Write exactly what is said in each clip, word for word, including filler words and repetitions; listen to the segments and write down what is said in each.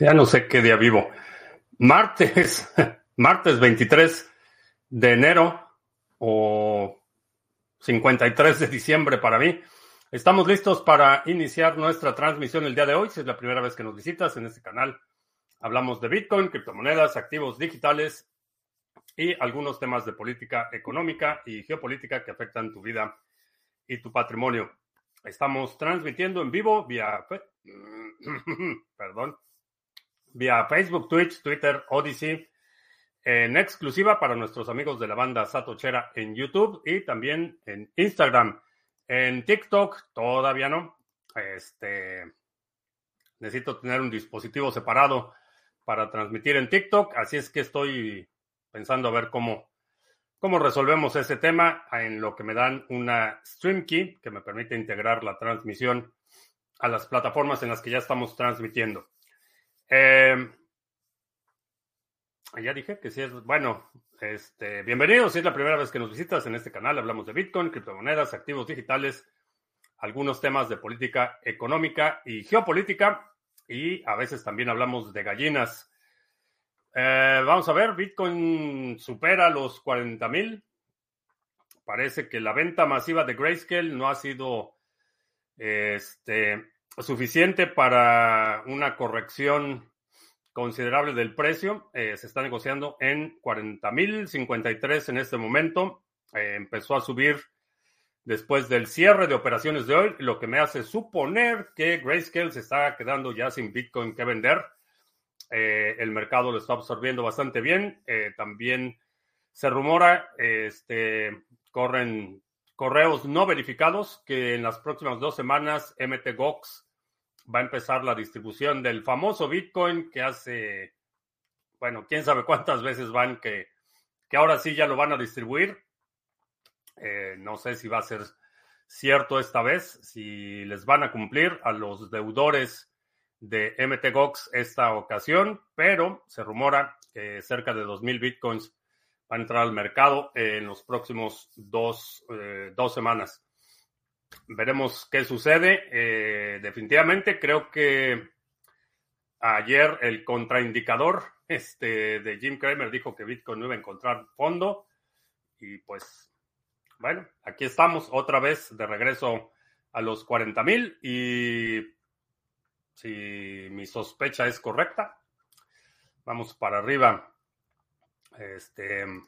Ya no sé qué día vivo. Martes, martes veintitrés de enero o cincuenta y tres de diciembre para mí. Estamos listos para iniciar nuestra transmisión el día de hoy. Si es la primera vez que nos visitas en este canal, hablamos de Bitcoin, criptomonedas, activos digitales y algunos temas de política económica y geopolítica que afectan tu vida y tu patrimonio. Estamos transmitiendo en vivo vía, perdón, vía Facebook, Twitch, Twitter, Odyssey, en exclusiva para nuestros amigos de la banda Satochera en YouTube y también en Instagram. En TikTok todavía no. Este, necesito tener un dispositivo separado para transmitir en TikTok, así es que estoy pensando a ver cómo, cómo resolvemos ese tema en lo que me dan una Stream Key que me permite integrar la transmisión a las plataformas en las que ya estamos transmitiendo. Eh, ya dije que si es, bueno, este, bienvenidos, si es la primera vez que nos visitas en este canal, hablamos de Bitcoin, criptomonedas, activos digitales, algunos temas de política económica y geopolítica, y a veces también hablamos de gallinas. Eh, vamos a ver, Bitcoin supera los cuarenta mil. Parece que la venta masiva de Grayscale no ha sido este, suficiente para una corrección considerable del precio. Eh, se está negociando en cuarenta mil cincuenta y tres en este momento. Eh, empezó a subir después del cierre de operaciones de hoy, lo que me hace suponer que Grayscale se está quedando ya sin Bitcoin que vender. Eh, el mercado lo está absorbiendo bastante bien. Eh, también se rumora, este, corren correos no verificados que en las próximas dos semanas M T Gox va a empezar la distribución del famoso Bitcoin que hace, bueno, quién sabe cuántas veces van que, que ahora sí ya lo van a distribuir. Eh, no sé si va a ser cierto esta vez, si les van a cumplir a los deudores de M T Gox esta ocasión, pero se rumora que cerca de dos mil Bitcoins van a entrar al mercado en los próximos dos, eh, dos semanas. Veremos qué sucede. Eh, definitivamente creo que ayer el contraindicador este, de Jim Cramer dijo que Bitcoin no iba a encontrar fondo. Y pues, bueno, aquí estamos otra vez de regreso a los cuarenta mil. Y si mi sospecha es correcta, vamos para arriba. Este, uh,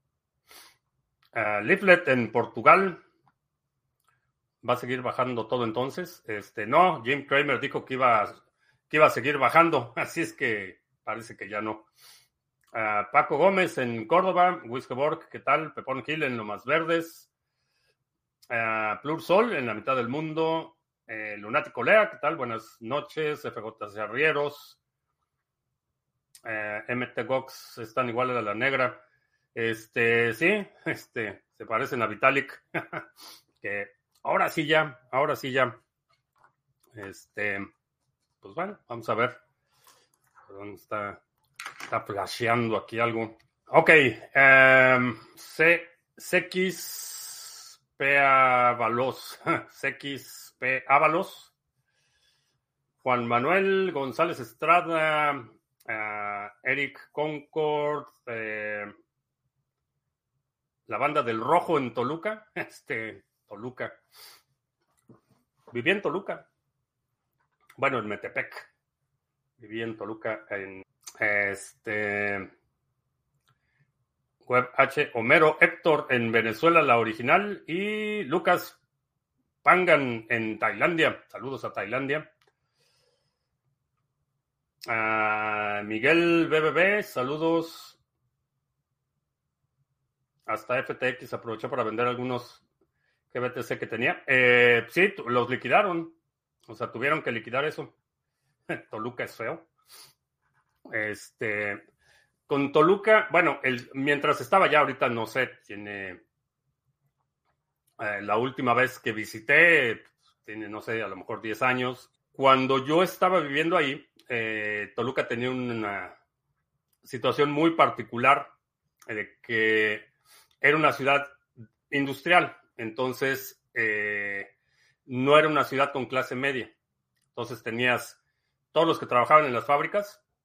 Leaflet en Portugal. ¿Va a seguir bajando todo entonces? Este, no, Jim Cramer dijo que iba, que iba a seguir bajando, así es que parece que ya no. Uh, Paco Gómez en Córdoba, Wiskeborg, ¿qué tal? Pepón Gil en Lomas Verdes, uh, Plur Sol en la mitad del mundo, eh, Lunático Lea, ¿qué tal? Buenas noches, F J C Arrieros, uh, M T Gox están igual a la negra. Este, sí, este, se parecen a Vitalik, que ahora sí ya, ahora sí ya. Este, pues bueno, vamos a ver. ¿Dónde está? Está flasheando aquí algo. Ok. Um, C, CX P Ábalos. C X P Ábalos. Juan Manuel González Estrada. Uh, Eric Concord. Eh, la banda del Rojo en Toluca. Este, Toluca. Viví en Toluca. Bueno, en Metepec. Viví en Toluca. En este. Web H. Homero Héctor en Venezuela, la original. Y Lucas Pangan en Tailandia. Saludos a Tailandia. Uh, Miguel B B B, saludos. Hasta F T X aprovechó para vender algunos G B T C que tenía. Eh, sí, los liquidaron. O sea, tuvieron que liquidar eso. Toluca es feo. Este, con Toluca, bueno, el, mientras estaba allá, ahorita no sé, tiene eh, la última vez que visité, tiene, no sé, a lo mejor diez años. Cuando yo estaba viviendo ahí, eh, Toluca tenía una situación muy particular de que era una ciudad industrial, entonces eh, no era una ciudad con clase media. Entonces tenías todos los que trabajaban en las fábricas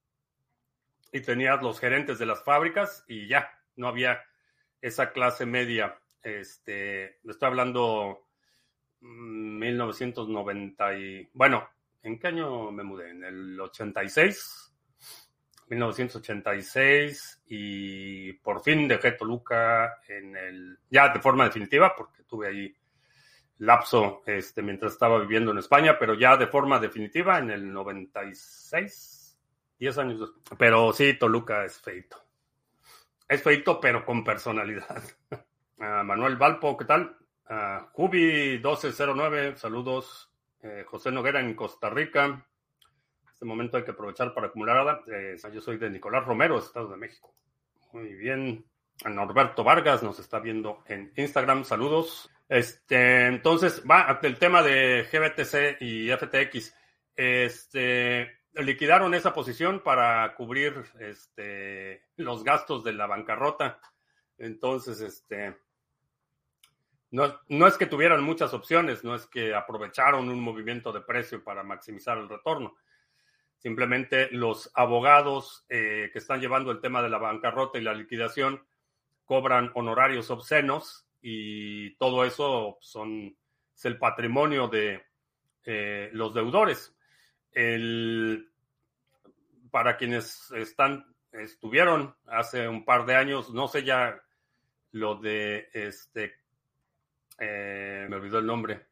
y tenías los gerentes de las fábricas y ya, no había esa clase media. Este, estoy hablando mil novecientos noventa y... Bueno, ¿en qué año me mudé? En el ochenta y seis, mil novecientos ochenta y seis, y por fin dejé Toluca en el... ya de forma definitiva, porque tuve ahí lapso este, mientras estaba viviendo en España, pero ya de forma definitiva en el noventa y seis, diez años después. Pero sí, Toluca es feito. Es feito, pero con personalidad. Uh, Manuel Valpo, ¿qué tal? Uh, Jubi doce cero nueve, saludos. Eh, José Noguera en Costa Rica. En este momento hay que aprovechar para acumular. Eh, yo soy de Nicolás Romero, Estado de México. Muy bien. Norberto Vargas nos está viendo en Instagram, saludos. Este, entonces, va el tema de G B T C y F T X. Este, liquidaron esa posición para cubrir este, los gastos de la bancarrota. Entonces, este, no, no es que tuvieran muchas opciones, no es que aprovecharon un movimiento de precio para maximizar el retorno. Simplemente los abogados eh, que están llevando el tema de la bancarrota y la liquidación cobran honorarios obscenos y todo eso son, es el patrimonio de eh, los deudores. El, para quienes están, estuvieron hace un par de años, no sé ya lo de este, eh, me olvidó el nombre,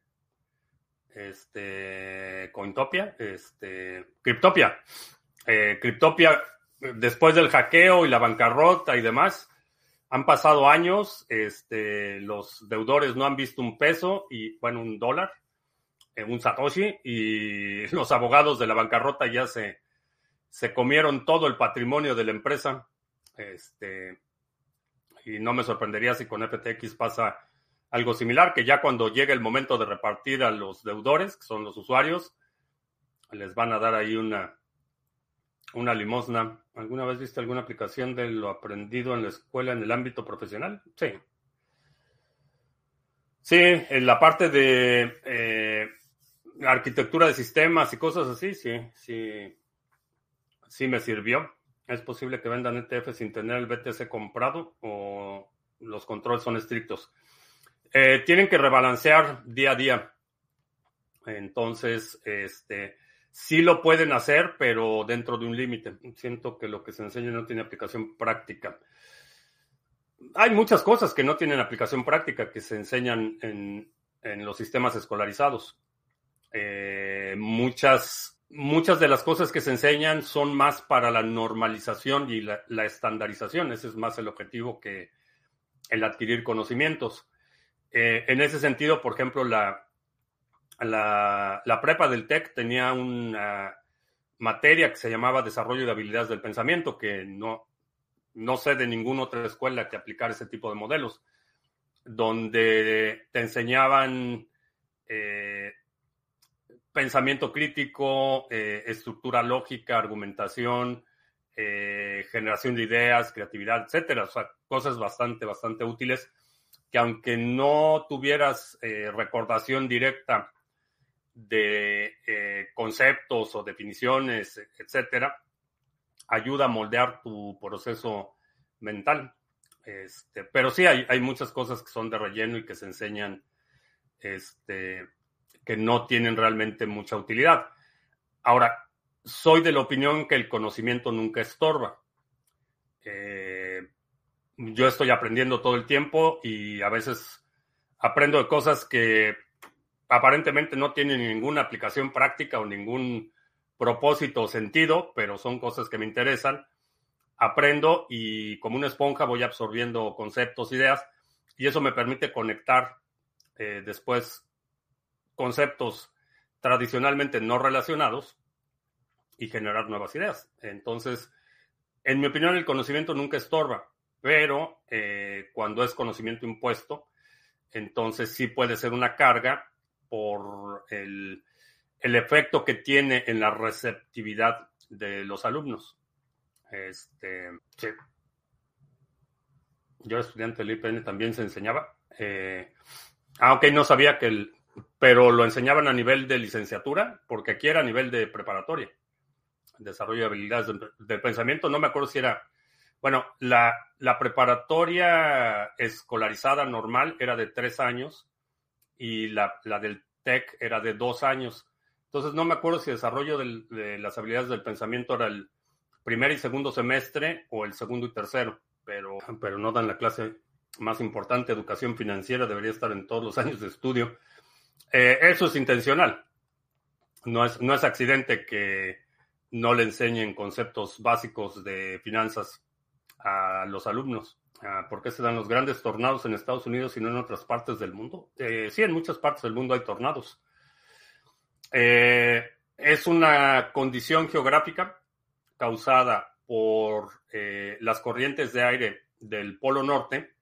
este, Cointopia, este, Cryptopia, eh, Cryptopia, después del hackeo y la bancarrota y demás, han pasado años, este, los deudores no han visto un peso y, bueno, un dólar, eh, un satoshi, y los abogados de la bancarrota ya se, se comieron todo el patrimonio de la empresa. Este, y no me sorprendería si con F T X pasa algo similar, que ya cuando llegue el momento de repartir a los deudores, que son los usuarios, les van a dar ahí una, una limosna. ¿Alguna vez viste alguna aplicación de lo aprendido en la escuela en el ámbito profesional? Sí. Sí, en la parte de eh, arquitectura de sistemas y cosas así, sí, sí, sí me sirvió. ¿Es posible que vendan E T F sin tener el B T C comprado o los controles son estrictos? Eh, tienen que rebalancear día a día. Entonces, este, sí lo pueden hacer, pero dentro de un límite. Siento que lo que se enseña no tiene aplicación práctica. Hay muchas cosas que no tienen aplicación práctica que se enseñan en, en los sistemas escolarizados. Eh, muchas, muchas de las cosas que se enseñan son más para la normalización y la, la estandarización. Ese es más el objetivo que el adquirir conocimientos. Eh, en ese sentido, por ejemplo, la, la, la prepa del TEC tenía una materia que se llamaba Desarrollo de Habilidades del Pensamiento, que no, no sé de ninguna otra escuela que aplicar ese tipo de modelos, donde te enseñaban eh, pensamiento crítico, eh, estructura lógica, argumentación, eh, generación de ideas, creatividad, etcétera. O sea, cosas bastante, bastante útiles que aunque no tuvieras eh, recordación directa de eh, conceptos o definiciones, etcétera, ayuda a moldear tu proceso mental. Este, pero sí, hay, hay muchas cosas que son de relleno y que se enseñan este, que no tienen realmente mucha utilidad. Ahora, soy de la opinión que el conocimiento nunca estorba. Eh, Yo estoy aprendiendo todo el tiempo y a veces aprendo de cosas que aparentemente no tienen ninguna aplicación práctica o ningún propósito o sentido, pero son cosas que me interesan. Aprendo y como una esponja voy absorbiendo conceptos, ideas, y eso me permite conectar eh, después conceptos tradicionalmente no relacionados y generar nuevas ideas. Entonces, en mi opinión, el conocimiento nunca estorba. Pero eh, cuando es conocimiento impuesto, entonces sí puede ser una carga por el, el efecto que tiene en la receptividad de los alumnos. Este, sí. Yo, estudiante del I P N, también se enseñaba. Eh, ah, ok, no sabía que el... Pero lo enseñaban a nivel de licenciatura, porque aquí era a nivel de preparatoria. desarrollo de habilidades del, del pensamiento. No me acuerdo si era, bueno, la, la preparatoria escolarizada normal era de tres años y la, la del TEC era de dos años. Entonces no me acuerdo si el desarrollo del, de las habilidades del pensamiento era el primer y segundo semestre o el segundo y tercero, pero, pero no dan la clase más importante. Educación financiera debería estar en todos los años de estudio. Eh, eso es intencional. No es, no es accidente que no le enseñen conceptos básicos de finanzas a los alumnos. Uh, ¿Por qué se dan los grandes tornados en Estados Unidos y no en otras partes del mundo? Eh, sí, en muchas partes del mundo hay tornados. Eh, es una condición geográfica causada por eh, las corrientes de aire del Polo Norte.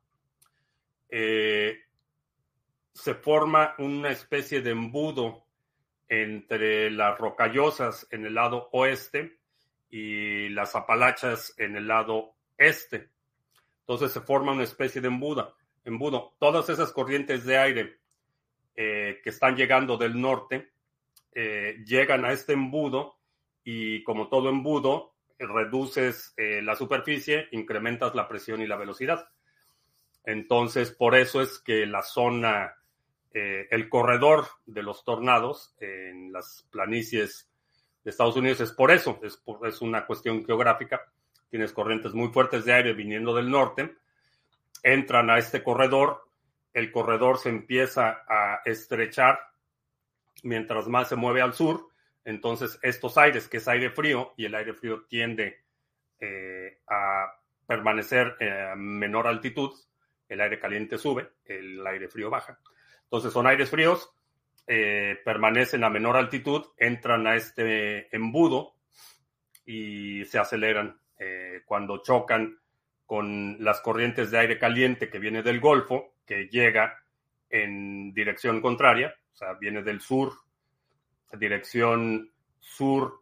Eh, se forma una especie de embudo entre las rocallosas en el lado oeste y las Apalachas en el lado este. Entonces se forma una especie de embudo. embudo. Todas esas corrientes de aire eh, que están llegando del norte eh, llegan a este embudo y, como todo embudo, reduces eh, la superficie, incrementas la presión y la velocidad. Entonces, por eso es que la zona, eh, el corredor de los tornados eh, en las planicies de Estados Unidos es por eso, es, por, es una cuestión geográfica. Tienes corrientes muy fuertes de aire viniendo del norte, entran a este corredor, el corredor se empieza a estrechar mientras más se mueve al sur. Entonces estos aires, que es aire frío, y el aire frío tiende eh, a permanecer a menor altitud, el aire caliente sube, el aire frío baja. Entonces son aires fríos, eh, permanecen a menor altitud, entran a este embudo y se aceleran. Eh, cuando chocan con las corrientes de aire caliente que viene del Golfo, que llega en dirección contraria, o sea, viene del sur, dirección sur,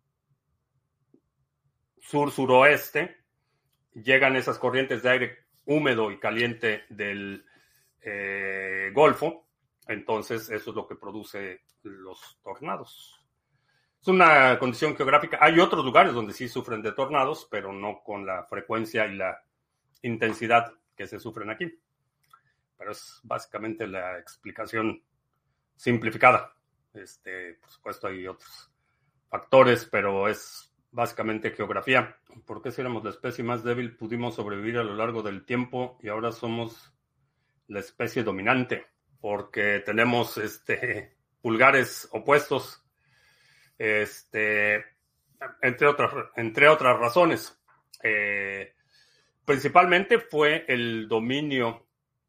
sur-suroeste, llegan esas corrientes de aire húmedo y caliente del eh, Golfo, entonces eso es lo que produce los tornados. Es una condición geográfica. Hay otros lugares donde sí sufren de tornados, pero no con la frecuencia y la intensidad que se sufren aquí. Pero es básicamente la explicación simplificada. Este, por supuesto, hay otros factores, pero es básicamente geografía. ¿Por qué si éramos la especie más débil pudimos sobrevivir a lo largo del tiempo y ahora somos la especie dominante? Porque tenemos este, pulgares opuestos. Este, entre otras, entre otras razones. Eh, principalmente fue el dominio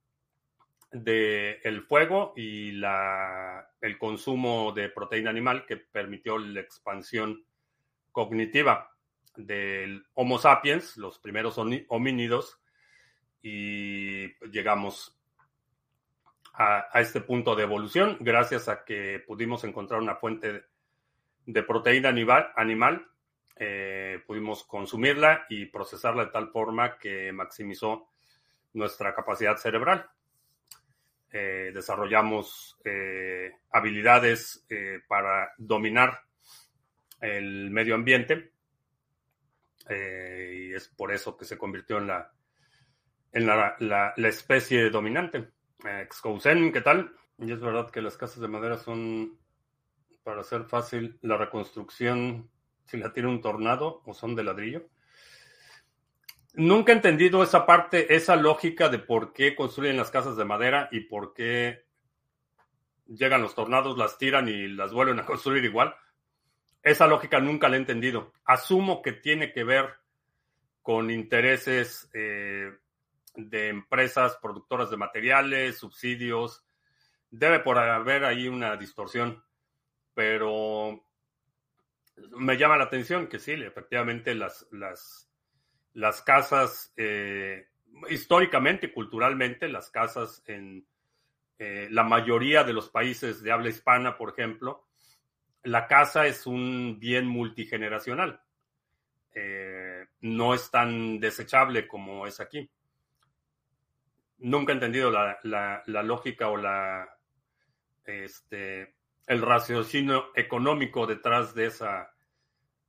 del fuego y la, el consumo de proteína animal que permitió la expansión cognitiva del Homo sapiens, los primeros homínidos, y llegamos a, a este punto de evolución gracias a que pudimos encontrar una fuente de de proteína animal, animal eh, pudimos consumirla y procesarla de tal forma que maximizó nuestra capacidad cerebral. Eh, desarrollamos eh, habilidades eh, para dominar el medio ambiente eh, y es por eso que se convirtió en la, en la, la, la especie dominante. Eh, Excousen, ¿qué tal? Y es verdad que las casas de madera son, para hacer fácil la reconstrucción, si la tiene un tornado o son de ladrillo. Nunca he entendido esa parte, esa lógica de por qué construyen las casas de madera y por qué llegan los tornados, las tiran y las vuelven a construir igual. Esa lógica nunca la he entendido. Asumo que tiene que ver con intereses eh, de empresas productoras de materiales, subsidios. Debe por haber ahí una distorsión. Pero me llama la atención que sí, efectivamente las, las, las casas, eh, históricamente y culturalmente, las casas en eh, la mayoría de los países de habla hispana, por ejemplo, la casa es un bien multigeneracional. Eh, no es tan desechable como es aquí. Nunca he entendido la, la, la lógica o la... Este, el raciocinio económico detrás de esa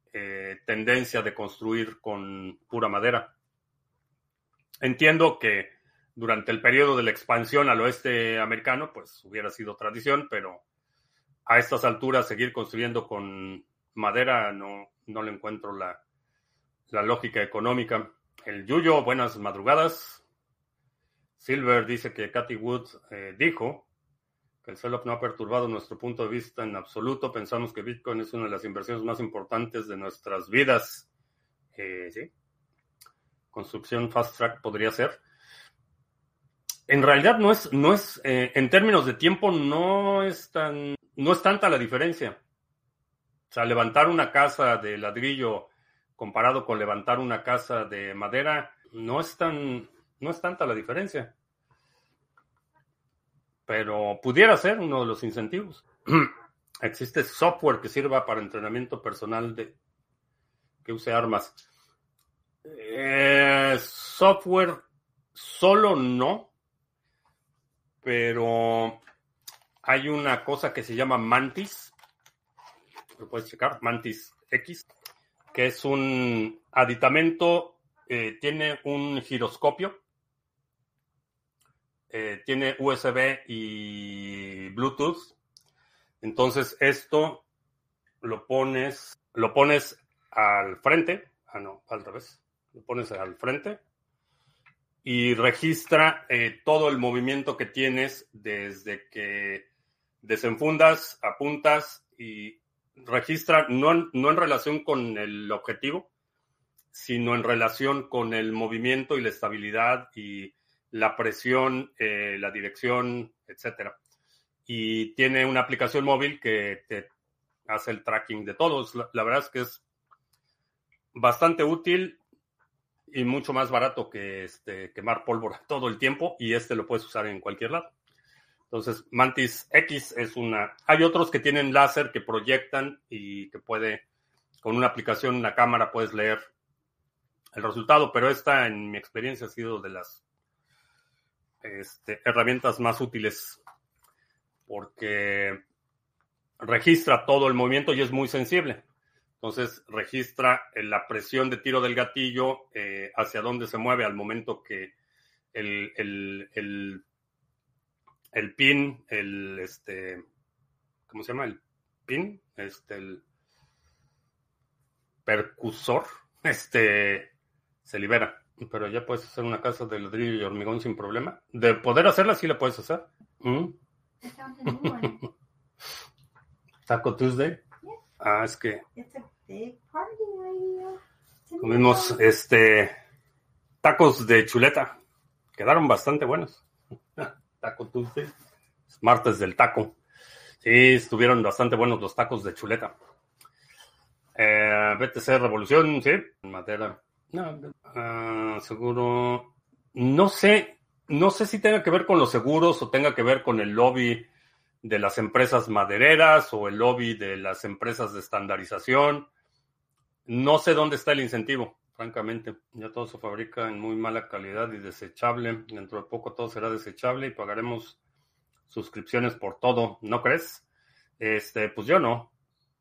eh, tendencia de construir con pura madera. Entiendo que durante el periodo de la expansión al oeste americano, pues hubiera sido tradición, pero a estas alturas seguir construyendo con madera no, no le encuentro la, la lógica económica. El Yuyo, buenas madrugadas. Silver dice que Cathie Wood eh, dijo que el sell-off no ha perturbado nuestro punto de vista en absoluto. Pensamos que Bitcoin es una de las inversiones más importantes de nuestras vidas. Eh, sí. Construcción fast track podría ser. En realidad no es, no es, eh, en términos de tiempo no es tan, no es tanta la diferencia. O sea, levantar una casa de ladrillo comparado con levantar una casa de madera no es tan, no es tanta la diferencia. Pero pudiera ser uno de los incentivos. Existe software que sirva para entrenamiento personal de que use armas. Eh, software solo no, pero hay una cosa que se llama Mantis, lo puedes checar, Mantis X, que es un aditamento, eh, tiene un giroscopio, eh, tiene U S B y Bluetooth. Entonces esto lo pones, lo pones al frente, ah no, al revés, lo pones al frente y registra eh, todo el movimiento que tienes desde que desenfundas, apuntas y registra no en, no en relación con el objetivo, sino en relación con el movimiento y la estabilidad y la presión, eh, la dirección, etcétera. Y tiene una aplicación móvil que te hace el tracking de todos. La, la verdad es que es bastante útil y mucho más barato que este, quemar pólvora todo el tiempo, y este lo puedes usar en cualquier lado. Entonces, Mantis X es una... Hay otros que tienen láser que proyectan y que puede, con una aplicación, una cámara, puedes leer el resultado, pero esta, en mi experiencia, ha sido de las este, herramientas más útiles porque registra todo el movimiento y es muy sensible. Entonces, registra la presión de tiro del gatillo, eh, hacia dónde se mueve al momento que el, el, el, el pin, el, este, ¿cómo se llama? El pin, este, el percusor, este, se libera. Pero ya puedes hacer una casa de ladrillo y hormigón sin problema. De poder hacerla, sí la puedes hacer. ¿Mm? Taco Tuesday. Ah, es que comimos este tacos de chuleta. Quedaron bastante buenos. Taco Tuesday. Es martes del taco. Sí, estuvieron bastante buenos los tacos de chuleta. Eh, B T C Revolución, sí. Madera. No, uh, seguro. No sé. No sé si tenga que ver con los seguros o tenga que ver con el lobby de las empresas madereras o el lobby de las empresas de estandarización. No sé dónde está el incentivo, francamente. Ya todo se fabrica en muy mala calidad y desechable. Dentro de poco todo será desechable y pagaremos suscripciones por todo. ¿No crees? Este, pues yo no.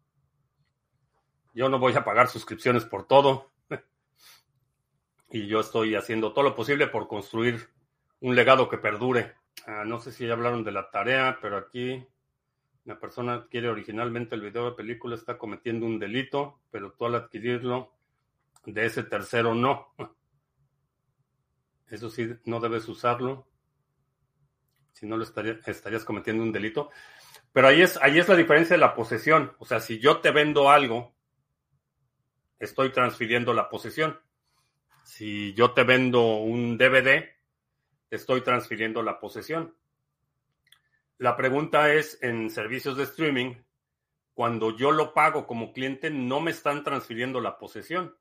Yo no voy a pagar suscripciones por todo. Y yo estoy haciendo todo lo posible por construir un legado que perdure. Uh, no sé si ya hablaron de la tarea, pero aquí la persona adquiere originalmente el video de película, está cometiendo un delito, pero tú al adquirirlo de ese tercero no. Eso sí, no debes usarlo. Si no lo estaría, estarías cometiendo un delito. Pero ahí es, ahí es la diferencia de la posesión. O sea, si yo te vendo algo, estoy transfiriendo la posesión. Si yo te vendo un D V D, estoy transfiriendo la posesión. La pregunta es, en servicios de streaming, cuando yo lo pago como cliente, no me están transfiriendo la posesión.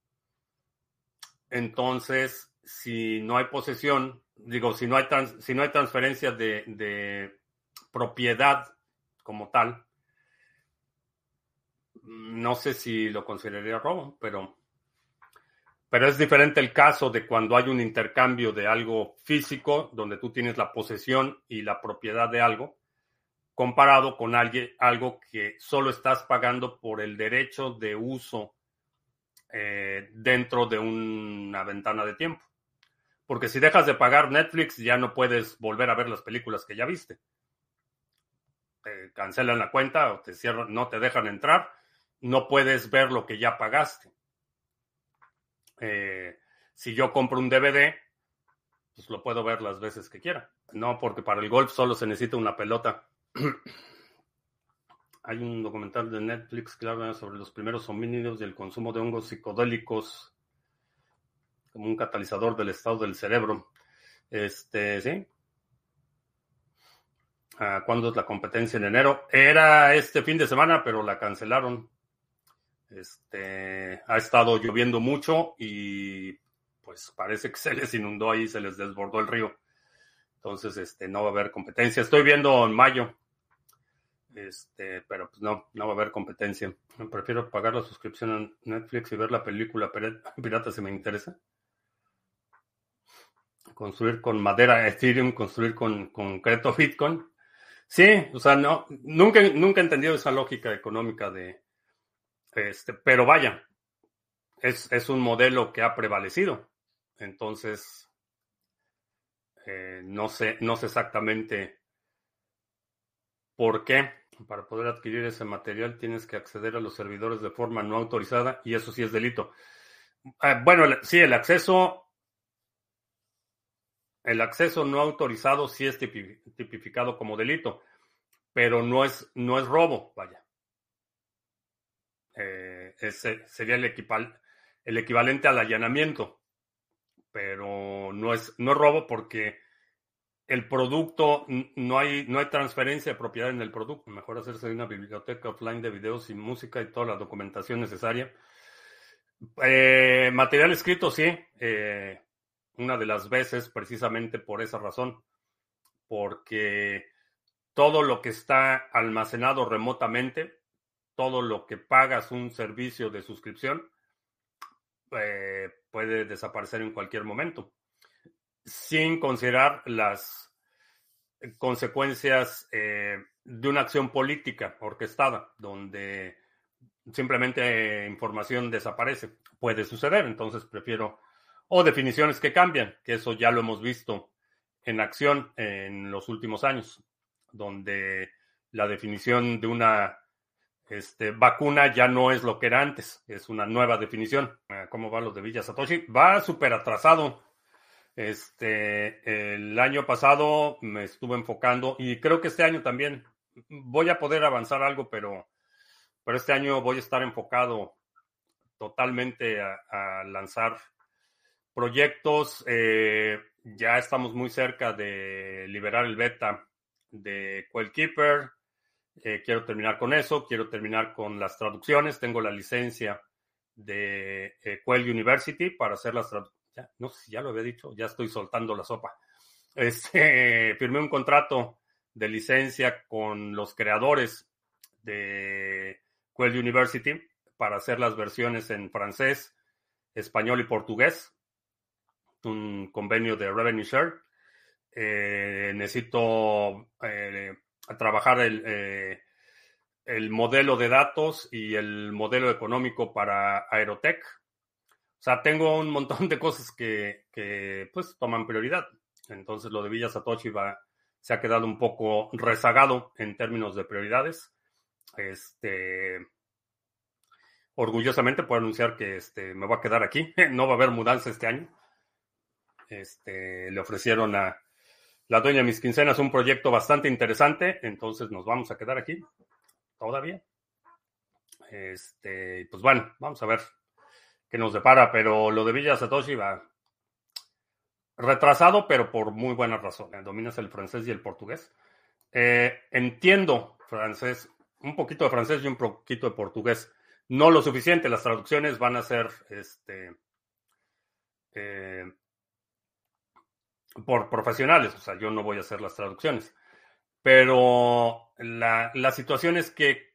Entonces, si no hay posesión, digo, si no hay, trans, si no hay transferencia de, de propiedad como tal, no sé si lo consideraría robo, pero... Pero es diferente el caso de cuando hay un intercambio de algo físico, donde tú tienes la posesión y la propiedad de algo, comparado con alguien, algo que solo estás pagando por el derecho de uso eh, dentro de una ventana de tiempo. Porque si dejas de pagar Netflix, ya no puedes volver a ver las películas que ya viste. Te cancelan la cuenta o te cierran, no te dejan entrar, no puedes ver lo que ya pagaste. Eh, si yo compro un D V D, pues lo puedo ver las veces que quiera. No, porque para el golf solo se necesita una pelota. Hay un documental de Netflix que habla sobre los primeros homínidos y el consumo de hongos psicodélicos como un catalizador del estado del cerebro. Este, sí. Ah, ¿cuándo es la competencia? En enero. Era este fin de semana, pero la cancelaron. Este, ha estado lloviendo mucho y pues parece que se les inundó ahí, se les desbordó el río. Entonces, este, no va a haber competencia. Estoy viendo en mayo. Este, pero pues no, no va a haber competencia. Prefiero pagar la suscripción a Netflix y ver la película pirata si me interesa. Construir con madera Ethereum, construir con concreto Bitcoin. Sí, o sea, no, nunca, nunca he entendido esa lógica económica de, este, pero vaya, es, es un modelo que ha prevalecido. Entonces, eh, no sé, no sé exactamente por qué. Para poder adquirir ese material tienes que acceder a los servidores de forma no autorizada y eso sí es delito. Eh, bueno, sí, el acceso, el acceso no autorizado sí es tipificado como delito, pero no es, no es robo, vaya. Eh, ese sería el, equipal, el equivalente al allanamiento, pero no es, no es robo porque el producto, no hay, no hay transferencia de propiedad en el producto. Mejor hacerse de una biblioteca offline de videos y música y toda la documentación necesaria. Eh, material escrito, sí. Eh, una de las veces, precisamente por esa razón. Porque todo lo que está almacenado remotamente, todo lo que pagas un servicio de suscripción, eh, puede desaparecer en cualquier momento. Sin considerar las consecuencias eh, de una acción política orquestada, donde simplemente información desaparece. Puede suceder, entonces prefiero, o definiciones que cambian, que eso ya lo hemos visto en acción en los últimos años, donde la definición de una este, vacuna ya no es lo que era antes, es una nueva definición. ¿Cómo va lo de Villa Satoshi? Va súper atrasado. Este, el año pasado me estuve enfocando y creo que este año también voy a poder avanzar algo, pero, pero este año voy a estar enfocado totalmente a, a lanzar proyectos. Eh, ya estamos muy cerca de liberar el beta de Quail Keeper. Eh, quiero terminar con eso, quiero terminar con las traducciones. Tengo la licencia de eh, Quail University para hacer las traducciones. Ya, no sé si ya lo había dicho, ya estoy soltando la sopa. Este, firmé un contrato de licencia con los creadores de Quail University para hacer las versiones en francés, español y portugués. Un convenio de revenue share. Eh, necesito eh, trabajar el, eh, el modelo de datos y el modelo económico para Aerotech. O sea, tengo un montón de cosas que, que pues toman prioridad. Entonces lo de Villa Satoshi va, se ha quedado un poco rezagado en términos de prioridades. Este, orgullosamente puedo anunciar que este, me voy a quedar aquí. No va a haber mudanza este año. Este, le ofrecieron a la dueña de mis quincenas un proyecto bastante interesante. Entonces nos vamos a quedar aquí todavía. Este, pues bueno, vamos a ver que nos depara, pero lo de Villa Satoshi va retrasado, pero por muy buenas razones. Dominas el francés y el portugués. Eh, entiendo francés, un poquito de francés y un poquito de portugués. No lo suficiente, las traducciones van a ser este, eh, por profesionales, o sea, yo no voy a hacer las traducciones. Pero la, la situación es que,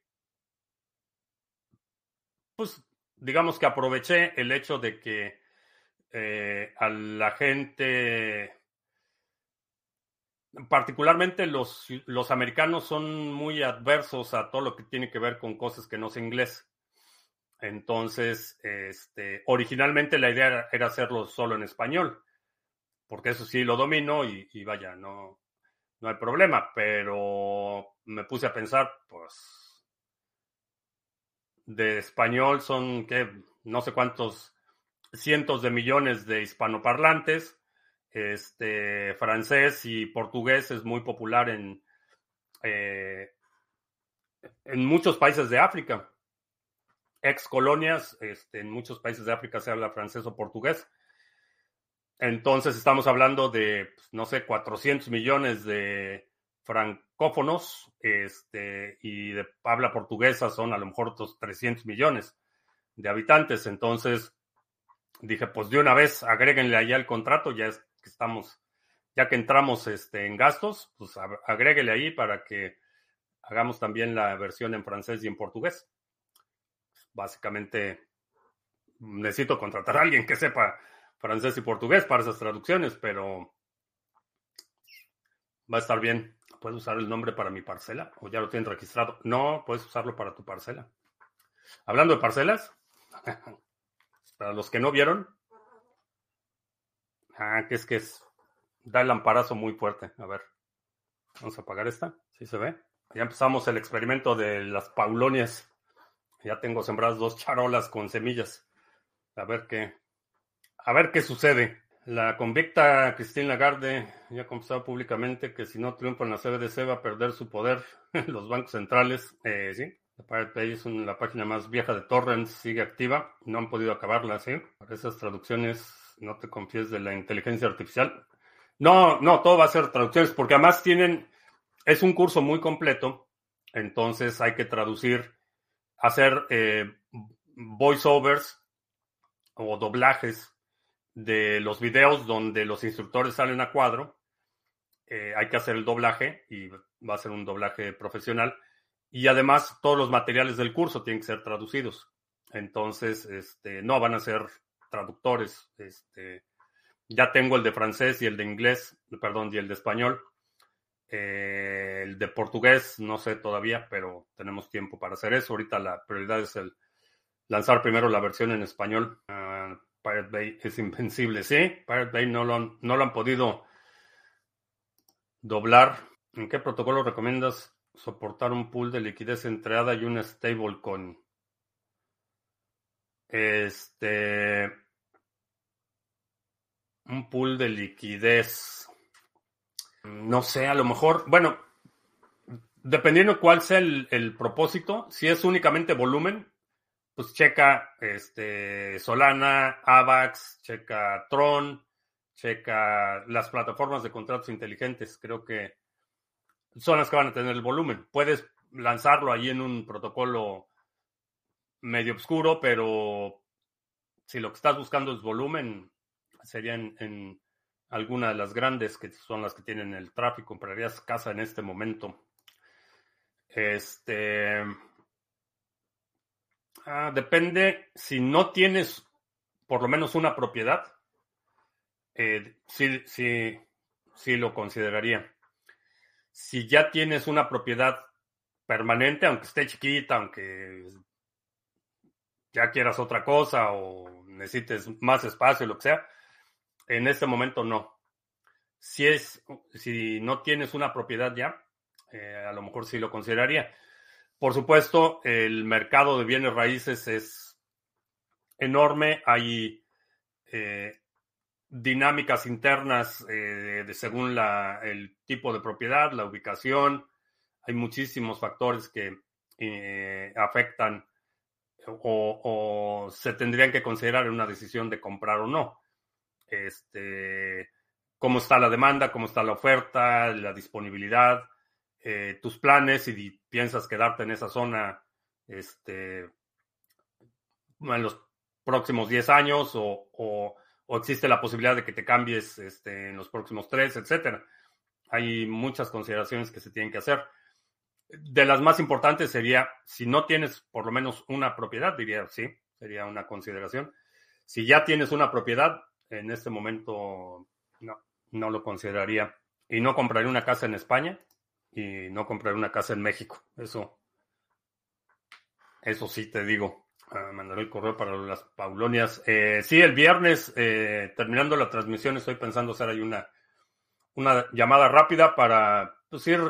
pues, digamos que aproveché el hecho de que eh, a la gente, particularmente los, los americanos, son muy adversos a todo lo que tiene que ver con cosas que no sé inglés. Entonces, este, originalmente la idea era, era hacerlo solo en español, porque eso sí lo domino y, y vaya, no, no hay problema, pero me puse a pensar, pues, de español son, ¿qué? No sé cuántos cientos de millones de hispanoparlantes. Este, francés y portugués es muy popular en, eh, en muchos países de África, ex colonias, este, en muchos países de África se habla francés o portugués. Entonces estamos hablando de, pues, no sé, cuatrocientos millones de francófonos, este, y de habla portuguesa son a lo mejor otros trescientos millones de habitantes. Entonces dije, pues de una vez agréguenle allá el contrato, ya es que estamos, ya que entramos este, en gastos, pues agréguele ahí para que hagamos también la versión en francés y en portugués. Básicamente necesito contratar a alguien que sepa francés y portugués para esas traducciones, pero va a estar bien. ¿Puedes usar el nombre para mi parcela? ¿O ya lo tienen registrado? No, puedes usarlo para tu parcela. Hablando de parcelas, para los que no vieron, ah, que es que es, da el lamparazo muy fuerte. A ver, vamos a apagar esta. ¿Sí se ve? Ya empezamos el experimento de las paulonias. Ya tengo sembradas dos charolas con semillas. A ver qué, a ver qué sucede. La convicta Christine Lagarde ya ha confesado públicamente que si no triunfa en la C B D C va a perder su poder en los bancos centrales. Eh, sí, la Pirate Bay es una, la página más vieja de torrents, sigue activa. No han podido acabarla, ¿sí? Para esas traducciones no te confíes de la inteligencia artificial. No, no, todo va a ser traducciones porque además tienen, es un curso muy completo, entonces hay que traducir, hacer eh, voiceovers o doblajes de los videos donde los instructores salen a cuadro. Eh, hay que hacer el doblaje y va a ser un doblaje profesional. Y además todos los materiales del curso tienen que ser traducidos. Entonces, este, no van a ser traductores. Este, ya tengo el de francés y el de inglés, perdón, y el de español. Eh, el de portugués, no sé todavía, pero tenemos tiempo para hacer eso. Ahorita la prioridad es el lanzar primero la versión en español. Uh, Pirate Bay es invencible, ¿sí? Pirate Bay no lo han, no lo han podido doblar. ¿En qué protocolo recomiendas soportar un pool de liquidez entre A D A y una stablecoin? Este... Un pool de liquidez. No sé, a lo mejor... Bueno, dependiendo cuál sea el, el propósito, si es únicamente volumen, pues checa este, Solana, AVAX, checa Tron, checa las plataformas de contratos inteligentes. Creo que son las que van a tener el volumen. Puedes lanzarlo ahí en un protocolo medio oscuro, pero si lo que estás buscando es volumen, sería en, en alguna de las grandes que son las que tienen el tráfico. Comprarías casa en este momento. Este... Ah, depende, si no tienes por lo menos una propiedad, eh, sí, sí, sí lo consideraría. Si ya tienes una propiedad permanente, aunque esté chiquita, aunque ya quieras otra cosa o necesites más espacio, lo que sea, en este momento no. Si es, si no tienes una propiedad ya, eh, a lo mejor sí lo consideraría. Por supuesto, el mercado de bienes raíces es enorme. Hay eh, dinámicas internas eh, de, según la, el tipo de propiedad, la ubicación. Hay muchísimos factores que eh, afectan o, o se tendrían que considerar en una decisión de comprar o no. Este, cómo está la demanda, cómo está la oferta, la disponibilidad, eh, tus planes, si piensas quedarte en esa zona este, en los próximos diez años o, o, o existe la posibilidad de que te cambies este, en los próximos tres, etcétera. Hay muchas consideraciones que se tienen que hacer. De las más importantes sería, si no tienes por lo menos una propiedad, diría sí, sería una consideración. Si ya tienes una propiedad, en este momento no, no lo consideraría. Y no compraría una casa en España y no compraría una casa en México. Eso, eso sí te digo. Ah, mandaré el correo para las Paulonias. Eh, sí, el viernes, eh, terminando la transmisión, estoy pensando hacer ahí una, una llamada rápida para pues, ir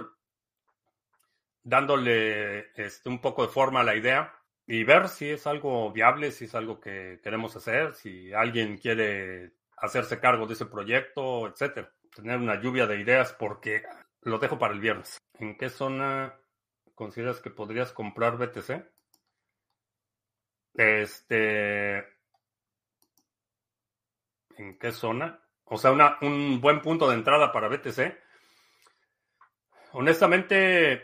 dándole este, un poco de forma a la idea y ver si es algo viable, si es algo que queremos hacer, si alguien quiere hacerse cargo de ese proyecto, etcétera. Tener una lluvia de ideas porque lo dejo para el viernes. ¿En qué zona consideras que podrías comprar B T C? Este, ¿en qué zona? O sea, una, un buen punto de entrada para B T C. Honestamente,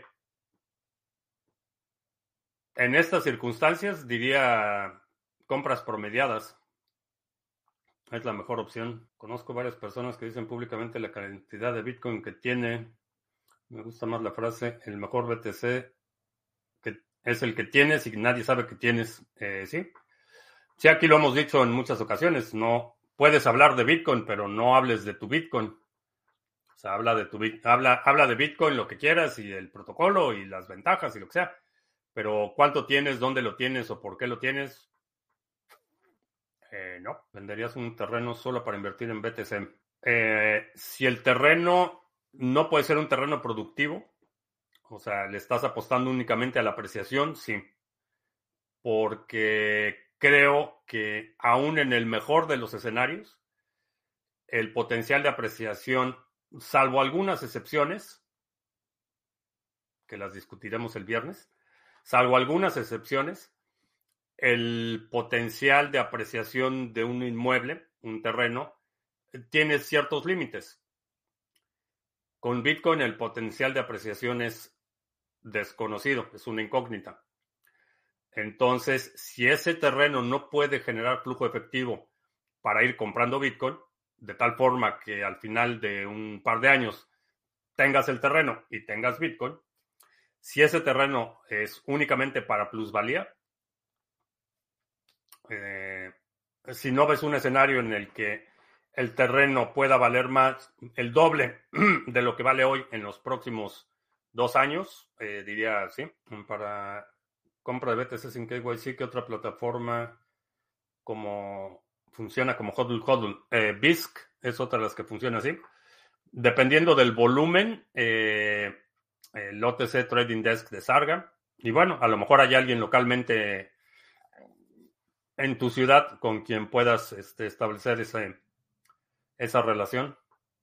en estas circunstancias diría compras promediadas. Es la mejor opción. Conozco varias personas que dicen públicamente la cantidad de Bitcoin que tiene. Me gusta más la frase, el mejor B T C que es el que tienes y nadie sabe que tienes. Eh, sí, sí, aquí lo hemos dicho en muchas ocasiones. No puedes hablar de Bitcoin, pero no hables de tu Bitcoin. O sea, habla de tu habla, habla de Bitcoin lo que quieras y el protocolo y las ventajas y lo que sea. Pero cuánto tienes, dónde lo tienes o por qué lo tienes, eh, no. Venderías un terreno solo para invertir en B T C. Eh, si el terreno no puede ser un terreno productivo, o sea, le estás apostando únicamente a la apreciación, sí. Porque creo que aún en el mejor de los escenarios, el potencial de apreciación, salvo algunas excepciones, que las discutiremos el viernes, salvo algunas excepciones, el potencial de apreciación de un inmueble, un terreno, tiene ciertos límites. Con Bitcoin el potencial de apreciación es desconocido, es una incógnita. Entonces, si ese terreno no puede generar flujo efectivo para ir comprando Bitcoin, de tal forma que al final de un par de años tengas el terreno y tengas Bitcoin, si ese terreno es únicamente para plusvalía, eh, si no ves un escenario en el que el terreno pueda valer más, el doble de lo que vale hoy en los próximos dos años, eh, diría sí, para compra de B T C sin K Y C, ¿qué otra plataforma como funciona como HODL HODL? Eh, BISC es otra de las que funciona así. Dependiendo del volumen, eh, el O T C Trading Desk de Sarga. Y bueno, a lo mejor hay alguien localmente en tu ciudad con quien puedas este, establecer ese, esa relación.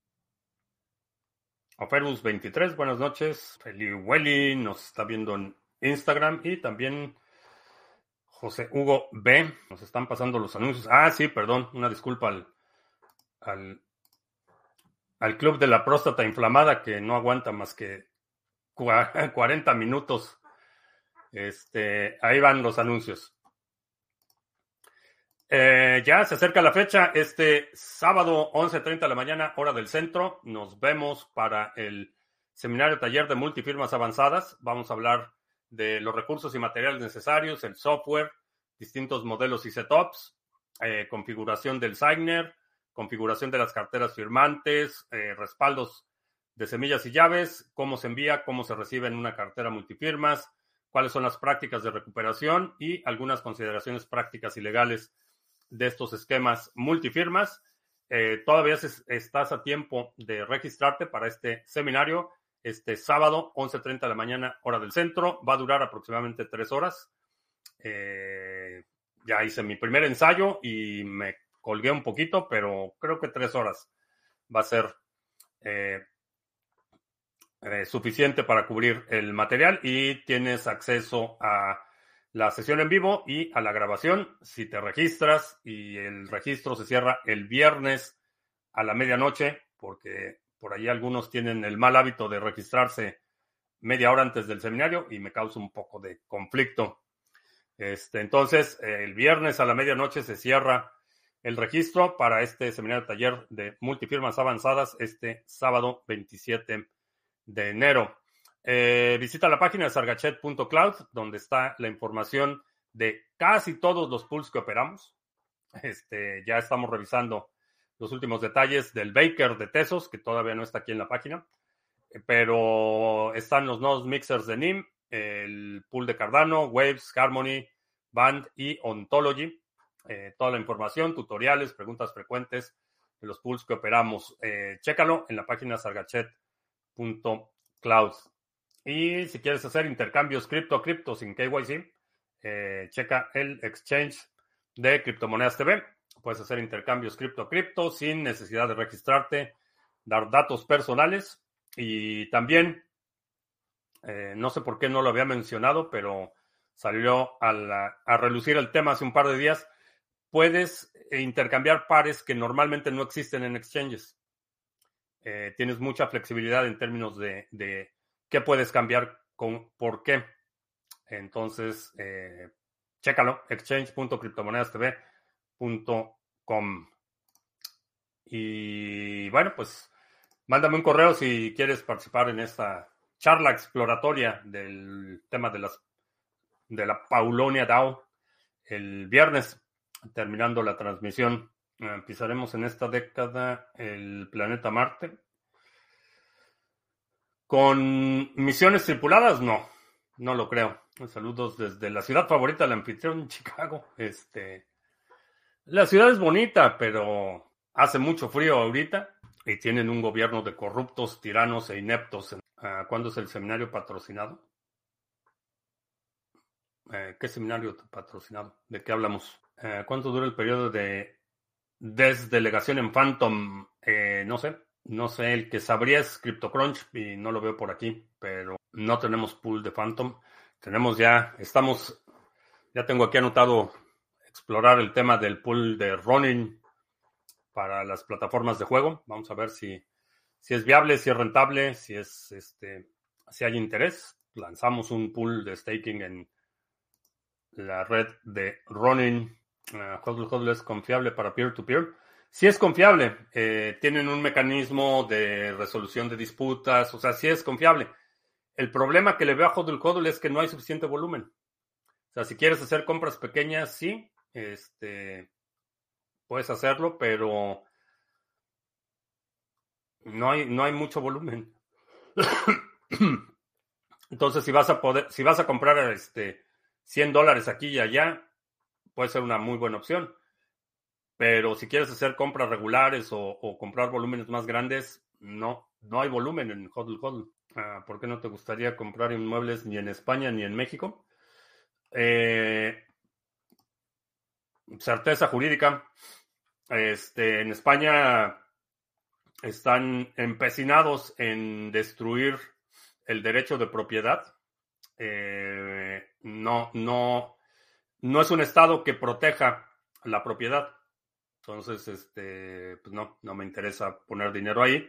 Oferus veintitrés, buenas noches. Feli Welly nos está viendo en Instagram y también José Hugo B. Nos están pasando los anuncios. Ah, sí, perdón, una disculpa al, al, al club de la próstata inflamada que no aguanta más que cuarenta minutos. Este, ahí van los anuncios. Eh, ya se acerca la fecha, este sábado once treinta de la mañana, hora del centro, nos vemos para el seminario taller de multifirmas avanzadas. Vamos a hablar de los recursos y materiales necesarios, el software, distintos modelos y setups, eh, configuración del Signer, configuración de las carteras firmantes, eh, respaldos de semillas y llaves, cómo se envía, cómo se recibe en una cartera multifirmas, cuáles son las prácticas de recuperación y algunas consideraciones prácticas y legales de estos esquemas multifirmas. Eh, todavía estás a tiempo de registrarte para este seminario este sábado, once treinta de la mañana, hora del centro. Va a durar aproximadamente tres horas. Eh, ya hice mi primer ensayo y me colgué un poquito, pero creo que tres horas va a ser eh, eh, suficiente para cubrir el material y tienes acceso a la sesión en vivo y a la grabación. Si te registras y el registro se cierra el viernes a la medianoche, porque por ahí algunos tienen el mal hábito de registrarse media hora antes del seminario y me causa un poco de conflicto. Este, entonces, el viernes a la medianoche se cierra el registro para este seminario taller de multifirmas avanzadas este sábado veintisiete de enero. Eh, visita la página de sargachet punto cloud, donde está la información de casi todos los pools que operamos. Este, ya estamos revisando los últimos detalles del Baker de Tesos, que todavía no está aquí en la página, pero están los nodos mixers de N I M, el pool de Cardano, Waves, Harmony, Band y Ontology. Eh, toda la información, tutoriales, preguntas frecuentes de los pools que operamos. Eh, chécalo en la página sargachet punto cloud. Y si quieres hacer intercambios cripto a cripto sin K Y C, eh, checa el exchange de Criptomonedas T V. Puedes hacer intercambios cripto a cripto sin necesidad de registrarte, dar datos personales y también, eh, no sé por qué no lo había mencionado, pero salió a, la, a relucir el tema hace un par de días. Puedes intercambiar pares que normalmente no existen en exchanges. Eh, tienes mucha flexibilidad en términos de, de qué puedes cambiar con por qué. Entonces, eh, chécalo, exchange punto criptomonedas t v punto com. Y bueno, pues mándame un correo si quieres participar en esta charla exploratoria del tema de las de la Paulonia DAO el viernes. Terminando la transmisión, eh, pisaremos en esta década el planeta Marte. ¿Con misiones tripuladas? No, no lo creo. Saludos desde la ciudad favorita del anfitrión, Chicago. Este, la ciudad es bonita, pero hace mucho frío ahorita y tienen un gobierno de corruptos, tiranos e ineptos. Uh, ¿Cuándo es el seminario patrocinado? Eh, ¿Qué seminario patrocinado? ¿De qué hablamos? Eh, ¿Cuánto dura el periodo de desdelegación en Phantom? Eh, no sé. No sé, el que sabría es CryptoCrunch y no lo veo por aquí, pero no tenemos pool de Phantom. Tenemos ya, estamos, ya tengo aquí anotado explorar el tema del pool de Ronin para las plataformas de juego. Vamos a ver si, si es viable, si es rentable, si es este, si hay interés. Lanzamos un pool de staking en la red de Ronin. Uh, Hodl Hodl es confiable para peer-to-peer. Sí es confiable. Eh, tienen un mecanismo de resolución de disputas. O sea, sí es confiable. El problema que le veo a Hodl Hodl es que no hay suficiente volumen. O sea, si quieres hacer compras pequeñas, sí. Este, puedes hacerlo, pero no hay, no hay mucho volumen. Entonces, si vas a poder, si vas a comprar este, cien dólares aquí y allá, puede ser una muy buena opción. Pero si quieres hacer compras regulares o, o comprar volúmenes más grandes, no, no hay volumen en Hodl Hodl. Uh, ¿Por qué no te gustaría comprar inmuebles ni en España ni en México? Eh, certeza jurídica. Este, en España están empecinados en destruir el derecho de propiedad. Eh, no, no, no es un estado que proteja la propiedad. Entonces, este, pues no, no me interesa poner dinero ahí.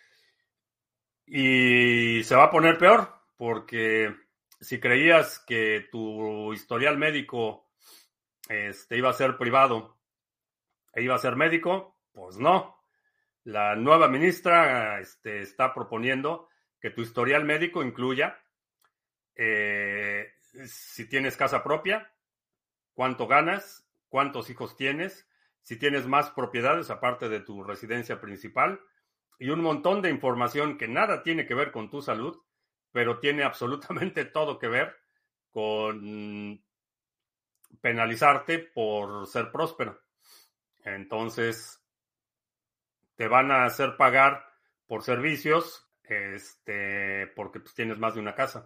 Y se va a poner peor, porque si creías que tu historial médico este, iba a ser privado e iba a ser médico, pues no. La nueva ministra este, está proponiendo que tu historial médico incluya eh, si tienes casa propia, cuánto ganas, cuántos hijos tienes, si tienes más propiedades aparte de tu residencia principal y un montón de información que nada tiene que ver con tu salud, pero tiene absolutamente todo que ver con penalizarte por ser próspero. Entonces, te van a hacer pagar por servicios, este, porque pues, tienes más de una casa.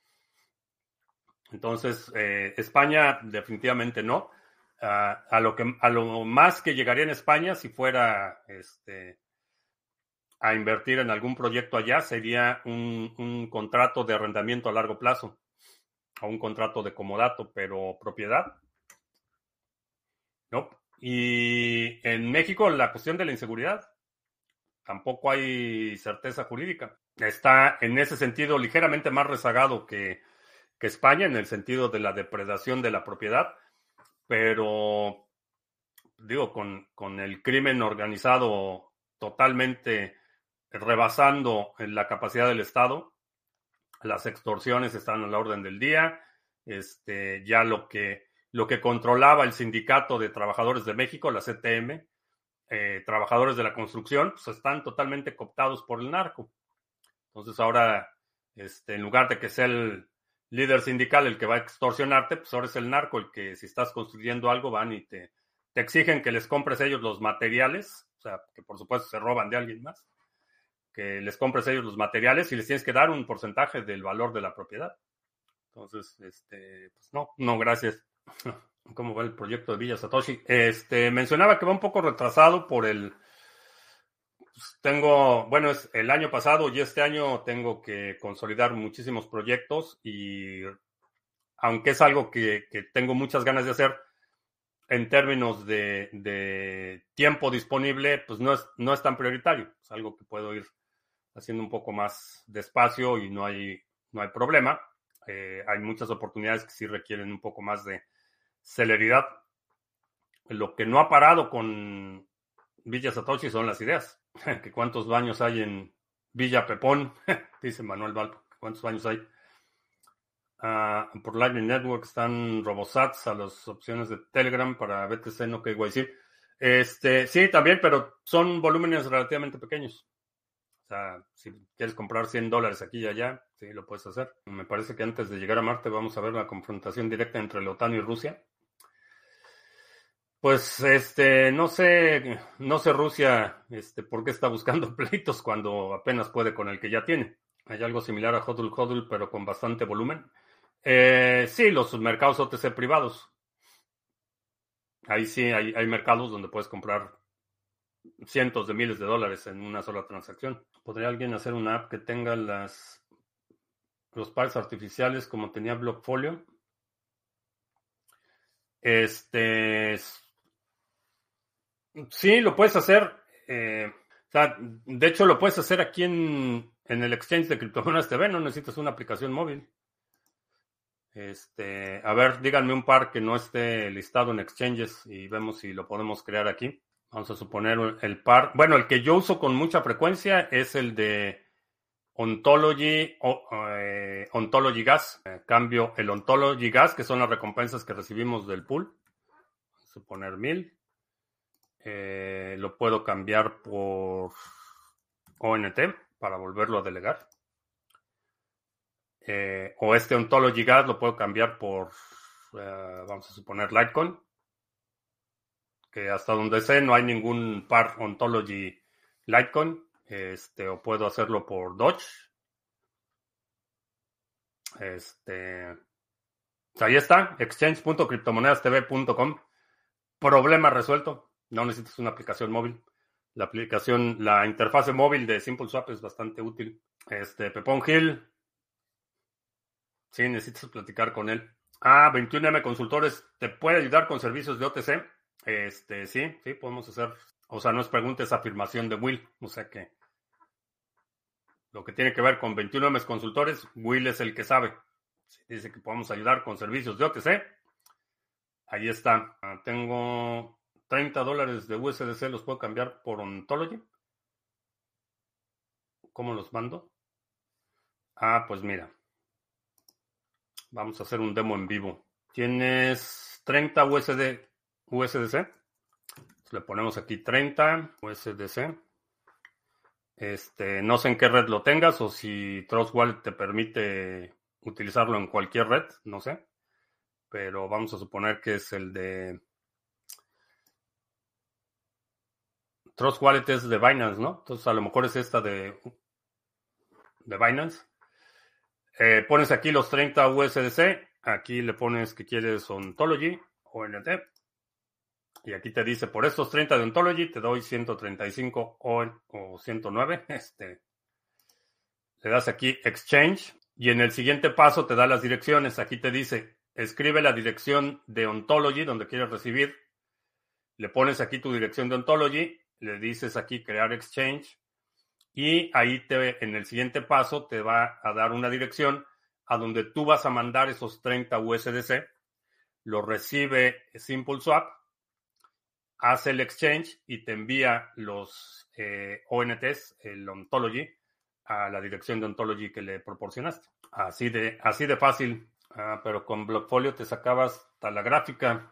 Entonces, eh, España definitivamente no. Uh, a lo que a lo más que llegaría en España si fuera este, a invertir en algún proyecto allá sería un, un contrato de arrendamiento a largo plazo o un contrato de comodato, pero propiedad no. Y en México la cuestión de la inseguridad, tampoco hay certeza jurídica. Está en ese sentido ligeramente más rezagado que, que España en el sentido de la depredación de la propiedad, pero digo, con, con el crimen organizado totalmente rebasando la capacidad del Estado, las extorsiones están a la orden del día, este, ya lo que, lo que controlaba el Sindicato de Trabajadores de México, la C T M, eh, trabajadores de la construcción, pues están totalmente cooptados por el narco. Entonces ahora, este, en lugar de que sea el, líder sindical el que va a extorsionarte, pues ahora es el narco el que si estás construyendo algo van y te, te exigen que les compres ellos los materiales, o sea, que por supuesto se roban de alguien más, que les compres ellos los materiales y les tienes que dar un porcentaje del valor de la propiedad. Entonces, este, pues no, no, gracias. ¿Cómo va el proyecto de Villa Satoshi? Este, mencionaba que va un poco retrasado por el... Pues tengo, bueno, es el año pasado y este año tengo que consolidar muchísimos proyectos y aunque es algo que, que tengo muchas ganas de hacer, en términos de, de tiempo disponible, pues no es, no es tan prioritario. Es algo que puedo ir haciendo un poco más despacio y no hay, no hay problema. Eh, hay muchas oportunidades que sí requieren un poco más de celeridad. Lo que no ha parado con Villa Satoshi son las ideas. que cuántos baños hay en Villa Pepón, dice Manuel Valpo. ¿Cuántos baños hay? Uh, por Lightning Network están Robosats a las opciones de Telegram para B T C, no K Y C. Este, sí, también, pero son volúmenes relativamente pequeños. O sea, si quieres comprar cien dólares aquí y allá, sí, lo puedes hacer. Me parece que antes de llegar a Marte vamos a ver la confrontación directa entre la OTAN y Rusia. Pues, este, no sé, no sé Rusia, este, por qué está buscando pleitos cuando apenas puede con el que ya tiene. Hay algo similar a HODL HODL, pero con bastante volumen. Eh, sí, los mercados O T C privados. Ahí sí hay, hay mercados donde puedes comprar cientos de miles de dólares en una sola transacción. ¿Podría alguien hacer una app que tenga las los pares artificiales como tenía Blockfolio? Este, sí, lo puedes hacer. Eh, o sea, de hecho, lo puedes hacer aquí en, en el exchange de Criptomonedas T V. No necesitas una aplicación móvil. Este, a ver, díganme un par que no esté listado en exchanges y vemos si lo podemos crear aquí. Vamos a suponer el par. Bueno, el que yo uso con mucha frecuencia es el de Ontology, o, eh, Ontology Gas. Eh, cambio el Ontology Gas, que son las recompensas que recibimos del pool. Vamos a suponer mil. Eh, lo puedo cambiar por O N T para volverlo a delegar. Eh, o este Ontology Gas lo puedo cambiar por, eh, vamos a suponer, Litecoin. Que hasta donde sé no hay ningún par Ontology Litecoin. Este, o puedo hacerlo por Doge. Este, pues ahí está, exchange punto criptomonedas t v punto com. Problema resuelto. No necesitas una aplicación móvil. La aplicación, la interfase móvil de SimpleSwap es bastante útil. Este, Pepón Gil. Sí, necesitas platicar con él. Ah, veintiuno M Consultores te puede ayudar con servicios de O T C. Este, sí, sí, podemos hacer. O sea, no es pregunta, es afirmación de Will. O sea que lo que tiene que ver con veintiuno M Consultores, Will es el que sabe. Si dice que podemos ayudar con servicios de O T C. Ahí está. Ah, tengo treinta dólares de U S D C, los puedo cambiar por Ontology. ¿Cómo los mando? Ah, pues mira. Vamos a hacer un demo en vivo. Tienes treinta U S D, U S D C. Le ponemos aquí treinta U S D C. Este, no sé en qué red lo tengas o si Trust Wallet te permite utilizarlo en cualquier red, no sé. Pero vamos a suponer que es el de Trust Wallet es de Binance, ¿no? Entonces a lo mejor es esta de, de Binance. Eh, pones aquí los treinta U S D C. Aquí le pones que quieres Ontology o N T. Y aquí te dice, por estos treinta de Ontology te doy ciento treinta y cinco o, o ciento nueve. Este, le das aquí Exchange y en el siguiente paso te da las direcciones. Aquí te dice, escribe la dirección de Ontology donde quieres recibir. Le pones aquí tu dirección de Ontology. Le dices aquí crear Exchange. Y ahí te, en el siguiente paso te va a dar una dirección a donde tú vas a mandar esos treinta U S D C. Lo recibe SimpleSwap. Hace el exchange y te envía los eh, O N Ts, el Ontology, a la dirección de Ontology que le proporcionaste. Así de, así de fácil. Ah, pero con Blockfolio te sacabas hasta la gráfica.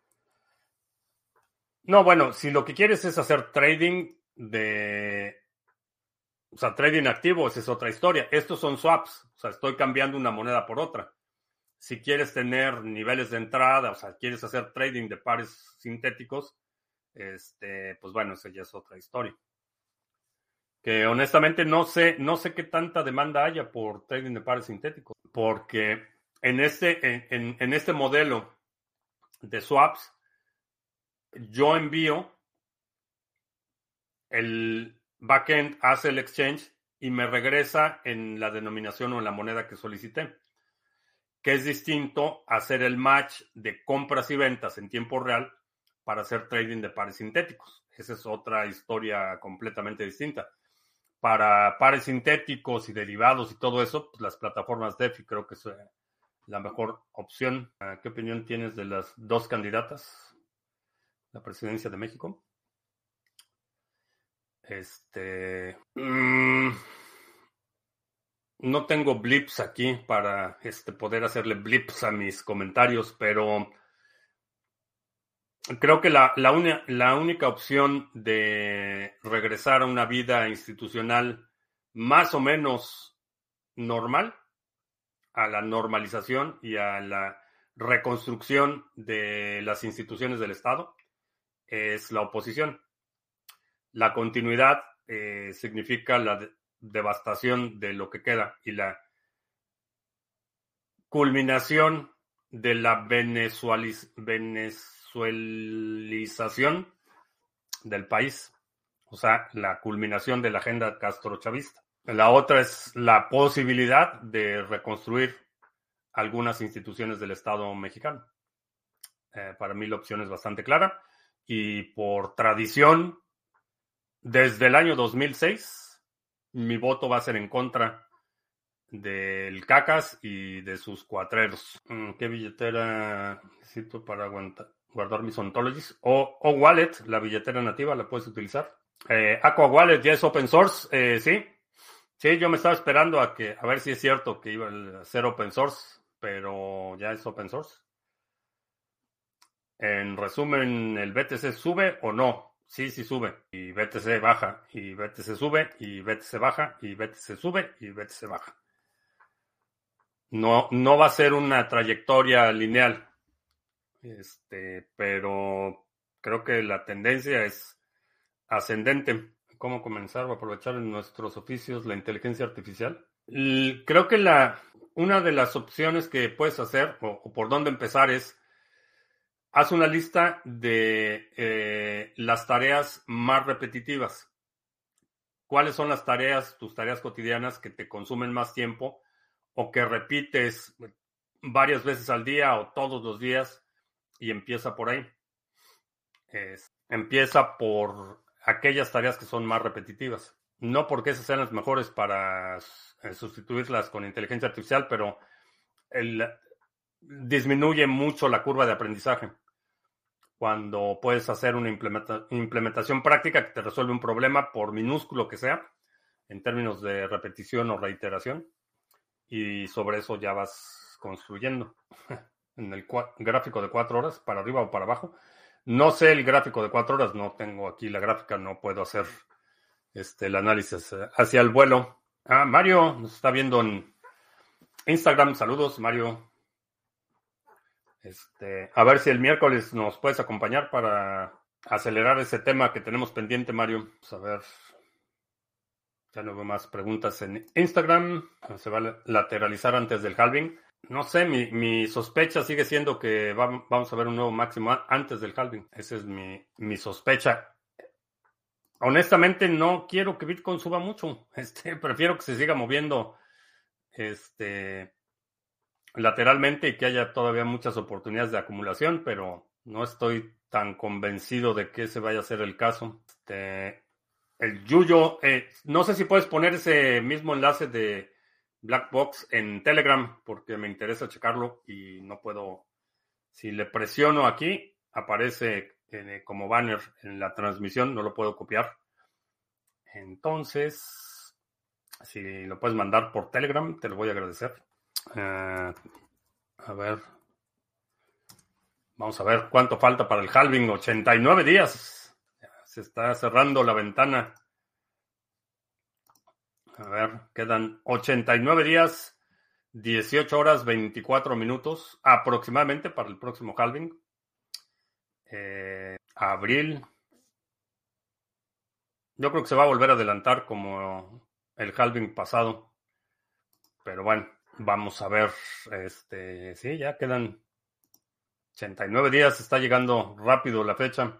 No, bueno, si lo que quieres es hacer trading de... O sea, trading activo, esa es otra historia. Estos son swaps. O sea, estoy cambiando una moneda por otra. Si quieres tener niveles de entrada, o sea, quieres hacer trading de pares sintéticos, este, pues bueno, esa ya es otra historia. Que honestamente no sé, no sé qué tanta demanda haya por trading de pares sintéticos, porque en este, en, en, en este modelo de swaps, yo envío, el backend hace el exchange y me regresa en la denominación o en la moneda que solicité, que es distinto a hacer el match de compras y ventas en tiempo real para hacer trading de pares sintéticos. Esa es otra historia completamente distinta. Para pares sintéticos y derivados y todo eso, pues las plataformas DeFi creo que es la mejor opción. ¿Qué opinión tienes de las dos candidatas a la presidencia de México? Este. Mmm, no tengo blips aquí para este, poder hacerle blips a mis comentarios, pero creo que la, la, una, la única opción de regresar a una vida institucional más o menos normal, a la normalización y a la reconstrucción de las instituciones del Estado, es la oposición. La continuidad eh, significa la de- devastación de lo que queda y la culminación de la venezualiz- venezuelización del país, o sea, la culminación de la agenda castrochavista. La otra es la posibilidad de reconstruir algunas instituciones del Estado mexicano. Eh, para mí la opción es bastante clara y por tradición, desde el año dos mil seis, mi voto va a ser en contra del Cacas y de sus cuatreros. Mm, ¿Qué billetera necesito para aguantar, guardar mis ontologies? O, o Wallet, la billetera nativa, la puedes utilizar. Eh, Aqua Wallet ya es open source, eh, sí. Sí, yo me estaba esperando a que, a ver si es cierto que iba a ser open source, pero ya es open source. En resumen, ¿el B T C sube o no? Sí, sí sube. Y B T C baja, y B T C sube, y B T C baja, y B T C sube, y B T C baja. No, no va a ser una trayectoria lineal, este, pero creo que la tendencia es ascendente. ¿Cómo comenzar o aprovechar en nuestros oficios la inteligencia artificial? L- Creo que la, una de las opciones que puedes hacer, o, o por dónde empezar, es haz una lista de eh, las tareas más repetitivas. ¿Cuáles son las tareas, tus tareas cotidianas que te consumen más tiempo o que repites varias veces al día o todos los días? Y empieza por ahí. Es- empieza por aquellas tareas que son más repetitivas. No porque esas sean las mejores para eh, sustituirlas con inteligencia artificial, pero el, disminuye mucho la curva de aprendizaje cuando puedes hacer una implementa- implementación práctica que te resuelve un problema, por minúsculo que sea, en términos de repetición o reiteración, y sobre eso ya vas construyendo. En el cua- gráfico de cuatro horas, para arriba o para abajo. No sé el gráfico de cuatro horas, no tengo aquí la gráfica, no puedo hacer este, el análisis eh, hacia el vuelo. Ah, Mario nos está viendo en Instagram. Saludos, Mario. Este, a ver si el miércoles nos puedes acompañar para acelerar ese tema que tenemos pendiente, Mario. Pues a ver, ya no veo más preguntas en Instagram. Se va a lateralizar antes del halving. No sé, mi, mi sospecha sigue siendo que va- vamos a ver un nuevo máximo a- antes del halving. Esa es mi, mi sospecha. Honestamente, no quiero que Bitcoin suba mucho. Este, prefiero que se siga moviendo este, lateralmente y que haya todavía muchas oportunidades de acumulación, pero no estoy tan convencido de que ese vaya a ser el caso. Este, el Yuyo, eh, no sé si puedes poner ese mismo enlace de Black Box en Telegram, porque me interesa checarlo y no puedo. Si le presiono aquí, aparece eh, como banner en la transmisión, no lo puedo copiar. Entonces, si lo puedes mandar por Telegram, te lo voy a agradecer. Eh, a ver, vamos a ver cuánto falta para el halving. ochenta y nueve días. Se está cerrando la ventana. A ver, quedan ochenta y nueve días dieciocho horas veinticuatro minutos aproximadamente para el próximo halving. Eh, abril. Yo creo que se va a volver a adelantar como el halving pasado. Pero bueno, vamos a ver. Este, sí, ya quedan ochenta y nueve días. Está llegando rápido la fecha.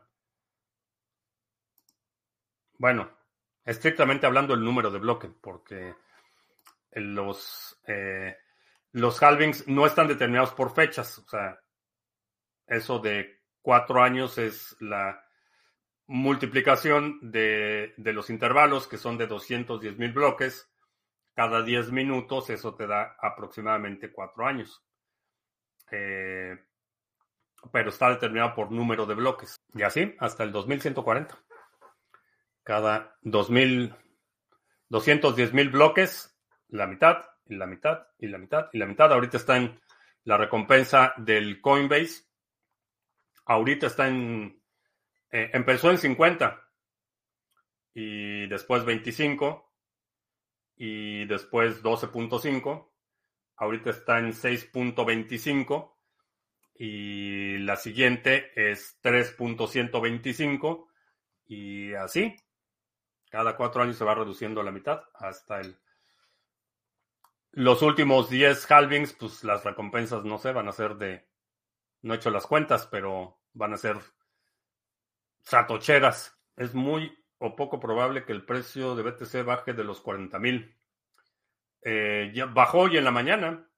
Bueno, estrictamente hablando el número de bloque, porque los, eh, los halvings no están determinados por fechas. O sea, eso de cuatro años es la multiplicación de, de los intervalos, que son de doscientos diez mil bloques. Cada diez minutos, eso te da aproximadamente cuatro años. Eh, pero está determinado por número de bloques. Y así, hasta el dos mil ciento cuarenta. Cada dos mil, doscientos diez mil bloques, la mitad, y la mitad, y la mitad, y la mitad. Ahorita está en la recompensa del Coinbase. Ahorita está en... Eh, empezó en cincuenta. Y después veinticinco. Y después doce punto cinco. Ahorita está en seis punto veinticinco. Y la siguiente es tres punto ciento veinticinco. Y así. Cada cuatro años se va reduciendo a la mitad hasta el... Los últimos diez halvings, pues las recompensas, no sé, van a ser de... No he hecho las cuentas, pero van a ser satocheras. Es muy o poco probable que el precio de B T C baje de los cuarenta mil. Eh, ya bajó hoy en la mañana.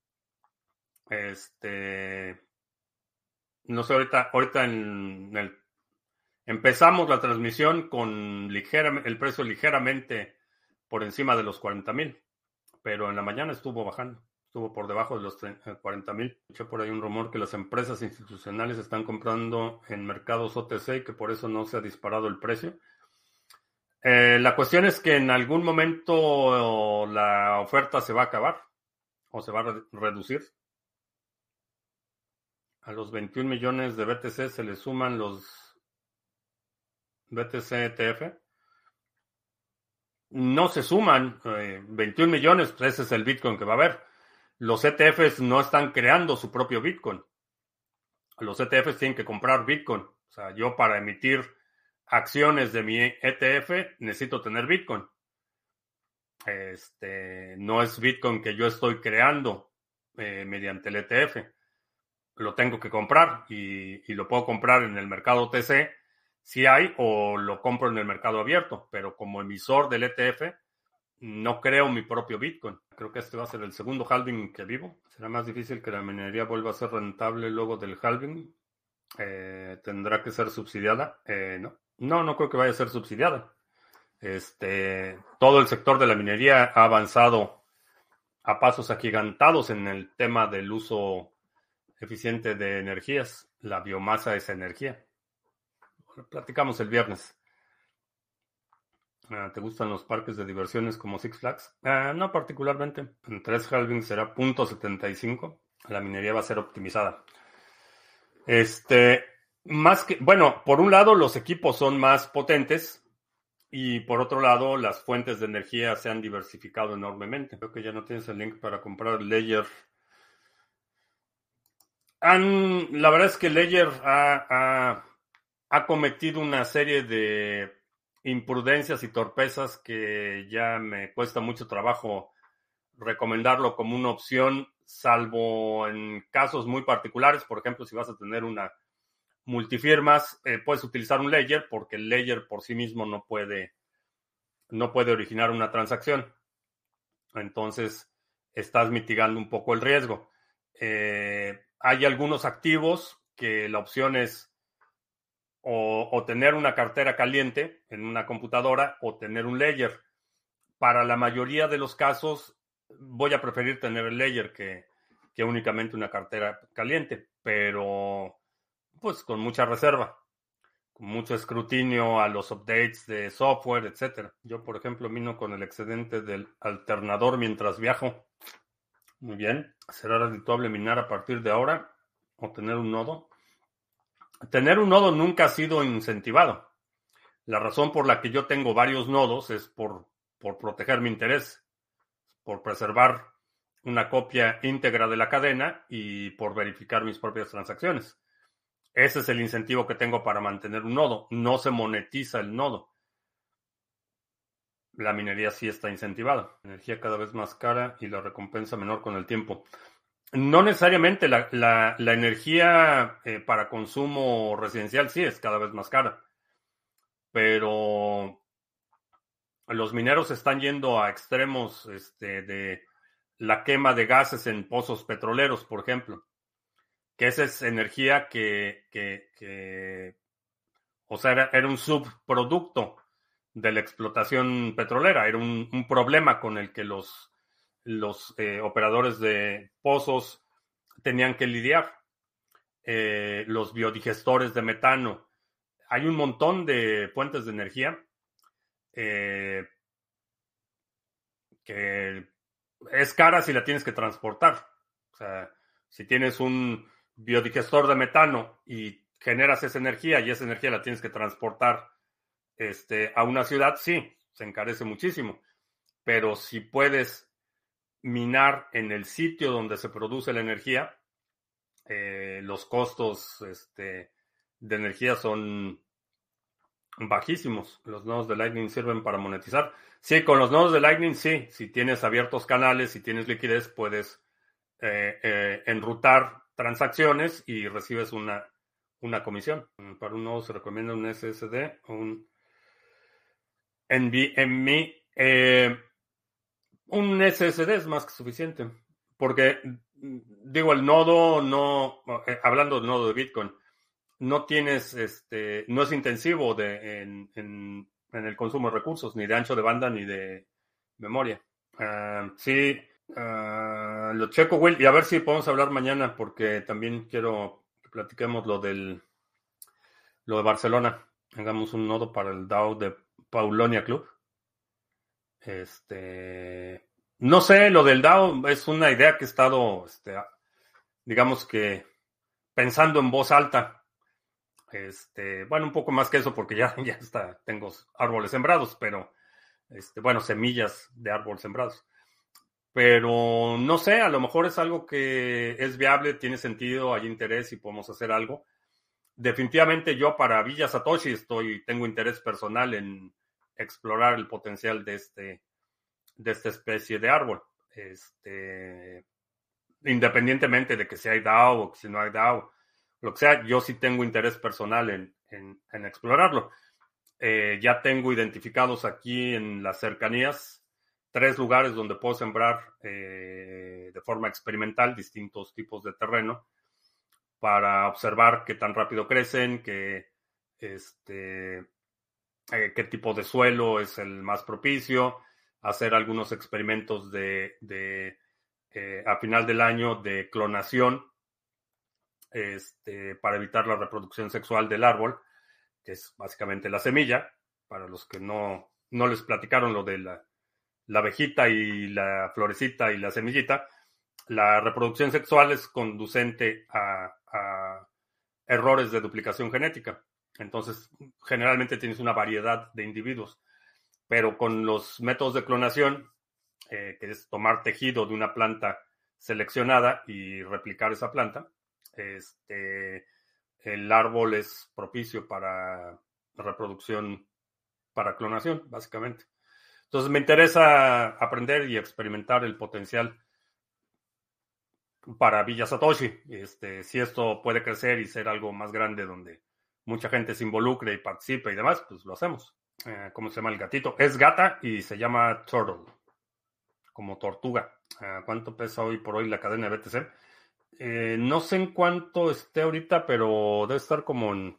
Este... No sé, ahorita, ahorita en el... Empezamos la transmisión con ligera, el precio ligeramente por encima de los cuarenta mil, pero en la mañana estuvo bajando, estuvo por debajo de los cuarenta mil. Escuché por ahí un rumor que las empresas institucionales están comprando en mercados O T C y que por eso no se ha disparado el precio. Eh, la cuestión es que en algún momento la oferta se va a acabar o se va a re- reducir. A los veintiún millones de B T C se le suman los B T C E T F. No se suman eh, veintiún millones, pues ese es el Bitcoin que va a haber. Los E T Fs no están creando su propio Bitcoin. Los E T Fs tienen que comprar Bitcoin. O sea, yo para emitir acciones de mi E T F necesito tener Bitcoin. Este, no es Bitcoin que yo estoy creando eh, mediante el E T F. Lo tengo que comprar y, y lo puedo comprar en el mercado O T C si hay, o lo compro en el mercado abierto, pero como emisor del E T F no creo mi propio Bitcoin. Creo que este va a ser el segundo halving que vivo. Será más difícil que la minería vuelva a ser rentable luego del halving. Eh, ¿Tendrá que ser subsidiada? Eh, no. no, no creo que vaya a ser subsidiada. Este, todo el sector de la minería ha avanzado a pasos agigantados en el tema del uso eficiente de energías. La biomasa es energía. Platicamos el viernes. Uh, ¿Te gustan los parques de diversiones como Six Flags? Uh, no particularmente. En tres halvings será punto setenta y cinco. La minería va a ser optimizada. Este, más que, bueno, por un lado los equipos son más potentes y por otro lado las fuentes de energía se han diversificado enormemente. Creo que ya no tienes el link para comprar Ledger. Han, la verdad es que Ledger ha, ha ha cometido una serie de imprudencias y torpezas que ya me cuesta mucho trabajo recomendarlo como una opción, salvo en casos muy particulares. Por ejemplo, si vas a tener una multifirmas, eh, puedes utilizar un Ledger porque el Ledger por sí mismo no puede, no puede originar una transacción. Entonces, estás mitigando un poco el riesgo. Eh, hay algunos activos que la opción es O, o tener una cartera caliente en una computadora o tener un Ledger. Para la mayoría de los casos voy a preferir tener el Ledger que, que únicamente una cartera caliente, pero pues con mucha reserva, con mucho escrutinio a los updates de software, etcétera. Yo, por ejemplo, mino con el excedente del alternador mientras viajo. Muy bien. ¿Será redituable minar a partir de ahora o tener un nodo? Tener un nodo nunca ha sido incentivado. La razón por la que yo tengo varios nodos es por, por proteger mi interés, por preservar una copia íntegra de la cadena y por verificar mis propias transacciones. Ese es el incentivo que tengo para mantener un nodo. No se monetiza el nodo. La minería sí está incentivada. Energía cada vez más cara y la recompensa menor con el tiempo. No necesariamente la, la, la energía eh, para consumo residencial sí es cada vez más cara, pero los mineros están yendo a extremos este, de la quema de gases en pozos petroleros, por ejemplo, que esa es energía que, que, que o sea, era, era un subproducto de la explotación petrolera, era un, un problema con el que los, los eh, operadores de pozos tenían que lidiar. Eh, los biodigestores de metano. Hay un montón de fuentes de energía eh, que es cara si la tienes que transportar. O sea, si tienes un biodigestor de metano y generas esa energía y esa energía la tienes que transportar este, a una ciudad, sí, se encarece muchísimo. Pero si puedes minar en el sitio donde se produce la energía, eh, los costos este, de energía son bajísimos. Los nodos de Lightning sirven para monetizar. Sí, con los nodos de Lightning, sí. Si tienes abiertos canales, si tienes liquidez, puedes eh, eh, enrutar transacciones y recibes una, una comisión. Para un nodo se recomienda un S S D o un NVMe. Eh, un S S D es más que suficiente. Porque, digo, el nodo no, eh, hablando del nodo de Bitcoin, no tienes, este, no es intensivo de, en, en, en el consumo de recursos, ni de ancho de banda, ni de memoria. Uh, sí, uh, lo checo, Will, y a ver si podemos hablar mañana, porque también quiero que platiquemos lo del, lo de Barcelona. Hagamos un nodo para el DAO de Paulonia Club. Este, no sé, lo del DAO es una idea que he estado, este, digamos que pensando en voz alta. Este, bueno, un poco más que eso porque ya, ya está, tengo árboles sembrados, pero este, bueno, semillas de árboles sembrados. Pero no sé, a lo mejor es algo que es viable, tiene sentido, hay interés y podemos hacer algo. Definitivamente yo para Villa Satoshi estoy, tengo interés personal en explorar el potencial de este, de esta especie de árbol. Este, independientemente de que si hay DAO o que si no hay DAO, lo que sea, yo sí tengo interés personal en, en, en explorarlo. Eh, ya tengo identificados aquí en las cercanías tres lugares donde puedo sembrar eh, de forma experimental distintos tipos de terreno para observar qué tan rápido crecen, qué, este, eh, qué tipo de suelo es el más propicio, hacer algunos experimentos de, de eh, a final del año de clonación este, para evitar la reproducción sexual del árbol, que es básicamente la semilla, para los que no, no les platicaron lo de la, la abejita y la florecita y la semillita. La reproducción sexual es conducente a, a errores de duplicación genética. Entonces, generalmente tienes una variedad de individuos, pero con los métodos de clonación, eh, que es tomar tejido de una planta seleccionada y replicar esa planta, este, el árbol es propicio para reproducción, para clonación, básicamente. Entonces me interesa aprender y experimentar el potencial para Villa Satoshi. Este, si esto puede crecer y ser algo más grande donde mucha gente se involucre y participe y demás, pues lo hacemos. Eh, ¿Cómo se llama el gatito? Es gata y se llama Turtle, como tortuga. Eh, ¿Cuánto pesa hoy por hoy la cadena de B T C? Eh, no sé en cuánto esté ahorita, pero debe estar como en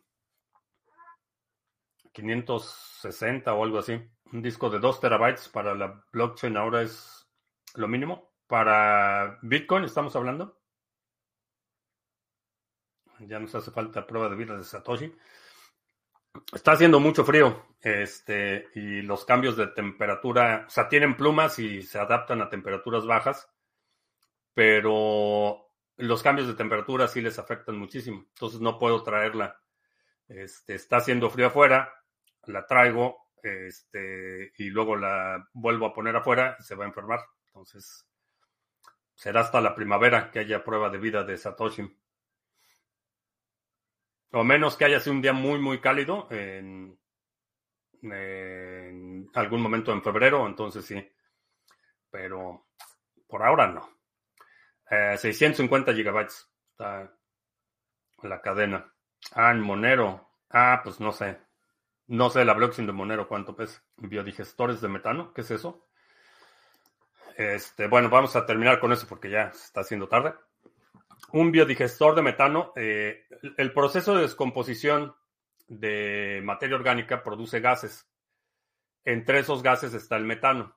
quinientos sesenta o algo así. Un disco de dos terabytes para la blockchain ahora es lo mínimo. Para Bitcoin estamos hablando. Ya nos hace falta prueba de vida de Satoshi. Está haciendo mucho frío, este, y los cambios de temperatura, o sea, tienen plumas y se adaptan a temperaturas bajas, pero los cambios de temperatura sí les afectan muchísimo. Entonces no puedo traerla. Este, está haciendo frío afuera, la traigo, este, y luego la vuelvo a poner afuera y se va a enfermar. Entonces, será hasta la primavera que haya prueba de vida de Satoshi. O menos que haya sido un día muy, muy cálido en, en algún momento en febrero, entonces sí. Pero por ahora no. Eh, seiscientos cincuenta gigabytes está la cadena. Ah, en Monero. Ah, pues no sé. No sé la blockchain de Monero cuánto pesa. Biodigestores de metano, ¿qué es eso? Este, bueno, vamos a terminar con eso porque ya se está haciendo tarde. Un biodigestor de metano, eh, el proceso de descomposición de materia orgánica produce gases. Entre esos gases está el metano.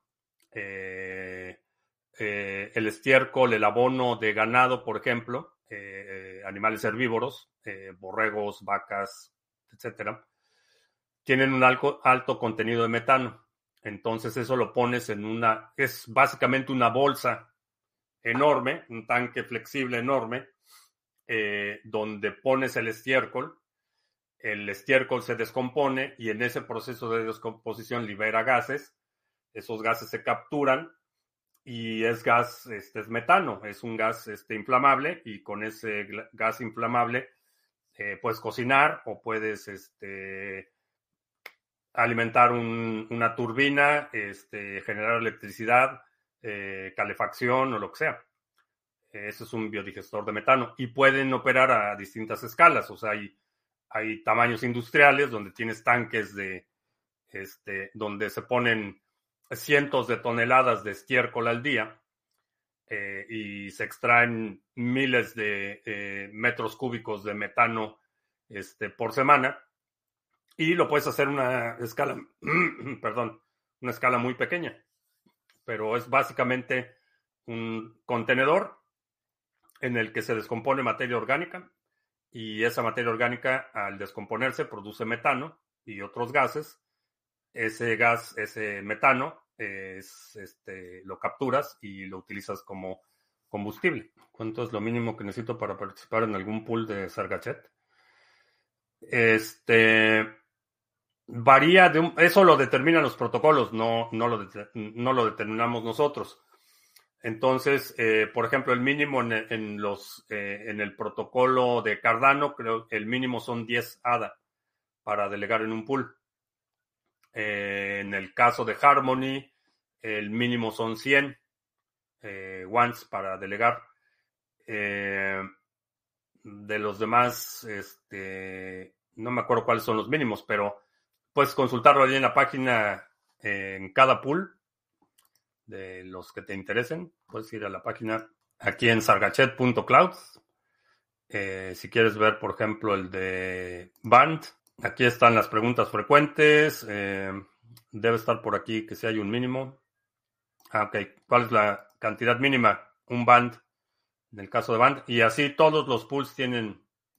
Eh, eh, el estiércol, el abono de ganado, por ejemplo, eh, animales herbívoros, eh, borregos, vacas, etcétera, tienen un alto, alto contenido de metano. Entonces eso lo pones en una, es básicamente una bolsa enorme, un tanque flexible enorme, eh, donde pones el estiércol, el estiércol se descompone y en ese proceso de descomposición libera gases, esos gases se capturan y es gas, este es metano, es un gas este, inflamable y con ese gas inflamable eh, puedes cocinar o puedes este, alimentar un, una turbina, este, generar electricidad, eh, calefacción o lo que sea. Ese es un biodigestor de metano y pueden operar a distintas escalas. O sea, hay, hay tamaños industriales donde tienes tanques de, este, donde se ponen cientos de toneladas de estiércol al día eh, y se extraen miles de eh, metros cúbicos de metano este, por semana. Y lo puedes hacer una escala, perdón, una escala muy pequeña, pero es básicamente un contenedor en el que se descompone materia orgánica y esa materia orgánica al descomponerse produce metano y otros gases. Ese gas, ese metano, es, este, lo capturas y lo utilizas como combustible. ¿Cuánto es lo mínimo que necesito para participar en algún pool de Sargachet? Este... Varía de un, eso lo determinan los protocolos, no, no, lo, no lo determinamos nosotros. Entonces, eh, por ejemplo, el mínimo en, en los, eh, en el protocolo de Cardano, creo que el mínimo son diez A D A para delegar en un pool. Eh, en el caso de Harmony, el mínimo son cien eh, once para delegar. Eh, de los demás, este, no me acuerdo cuáles son los mínimos, pero puedes consultarlo ahí en la página, eh, en cada pool de los que te interesen. Puedes ir a la página aquí en sargachet punto cloud. Eh, si quieres ver, por ejemplo, el de Band, aquí están las preguntas frecuentes. Eh, debe estar por aquí que si hay un mínimo. Ah, ok. ¿Cuál es la cantidad mínima? Un Band, en el caso de Band. Y así todos los pools tienen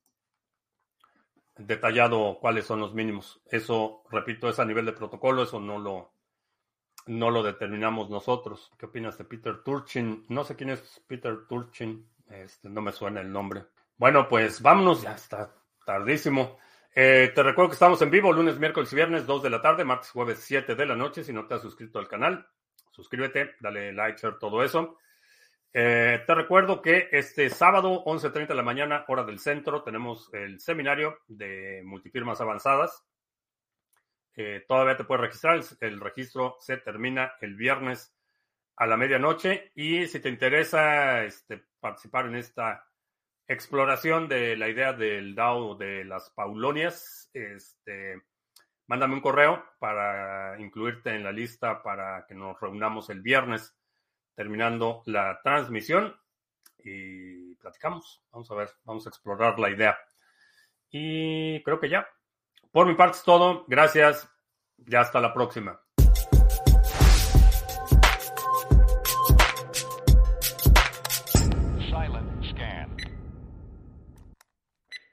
detallado cuáles son los mínimos. Eso, repito, es a nivel de protocolo, eso no lo, no lo determinamos nosotros. ¿Qué opinas de Peter Turchin? No sé quién es Peter Turchin, este, no me suena el nombre. Bueno, pues vámonos, ya está tardísimo. Eh, te recuerdo que estamos en vivo lunes, miércoles y viernes, dos de la tarde, martes, jueves, siete de la noche. Si no te has suscrito al canal, suscríbete, dale like, share, todo eso. Eh, te recuerdo que este sábado, once treinta de la mañana, hora del centro, tenemos el seminario de multifirmas avanzadas. Eh, todavía te puedes registrar. El, el registro se termina el viernes a la medianoche. Y si te interesa este, participar en esta exploración de la idea del DAO de las Paulonias, este, mándame un correo para incluirte en la lista para que nos reunamos el viernes terminando la transmisión y platicamos. Vamos a ver, vamos a explorar la idea. Y creo que ya. Por mi parte es todo. Gracias. Ya hasta la próxima.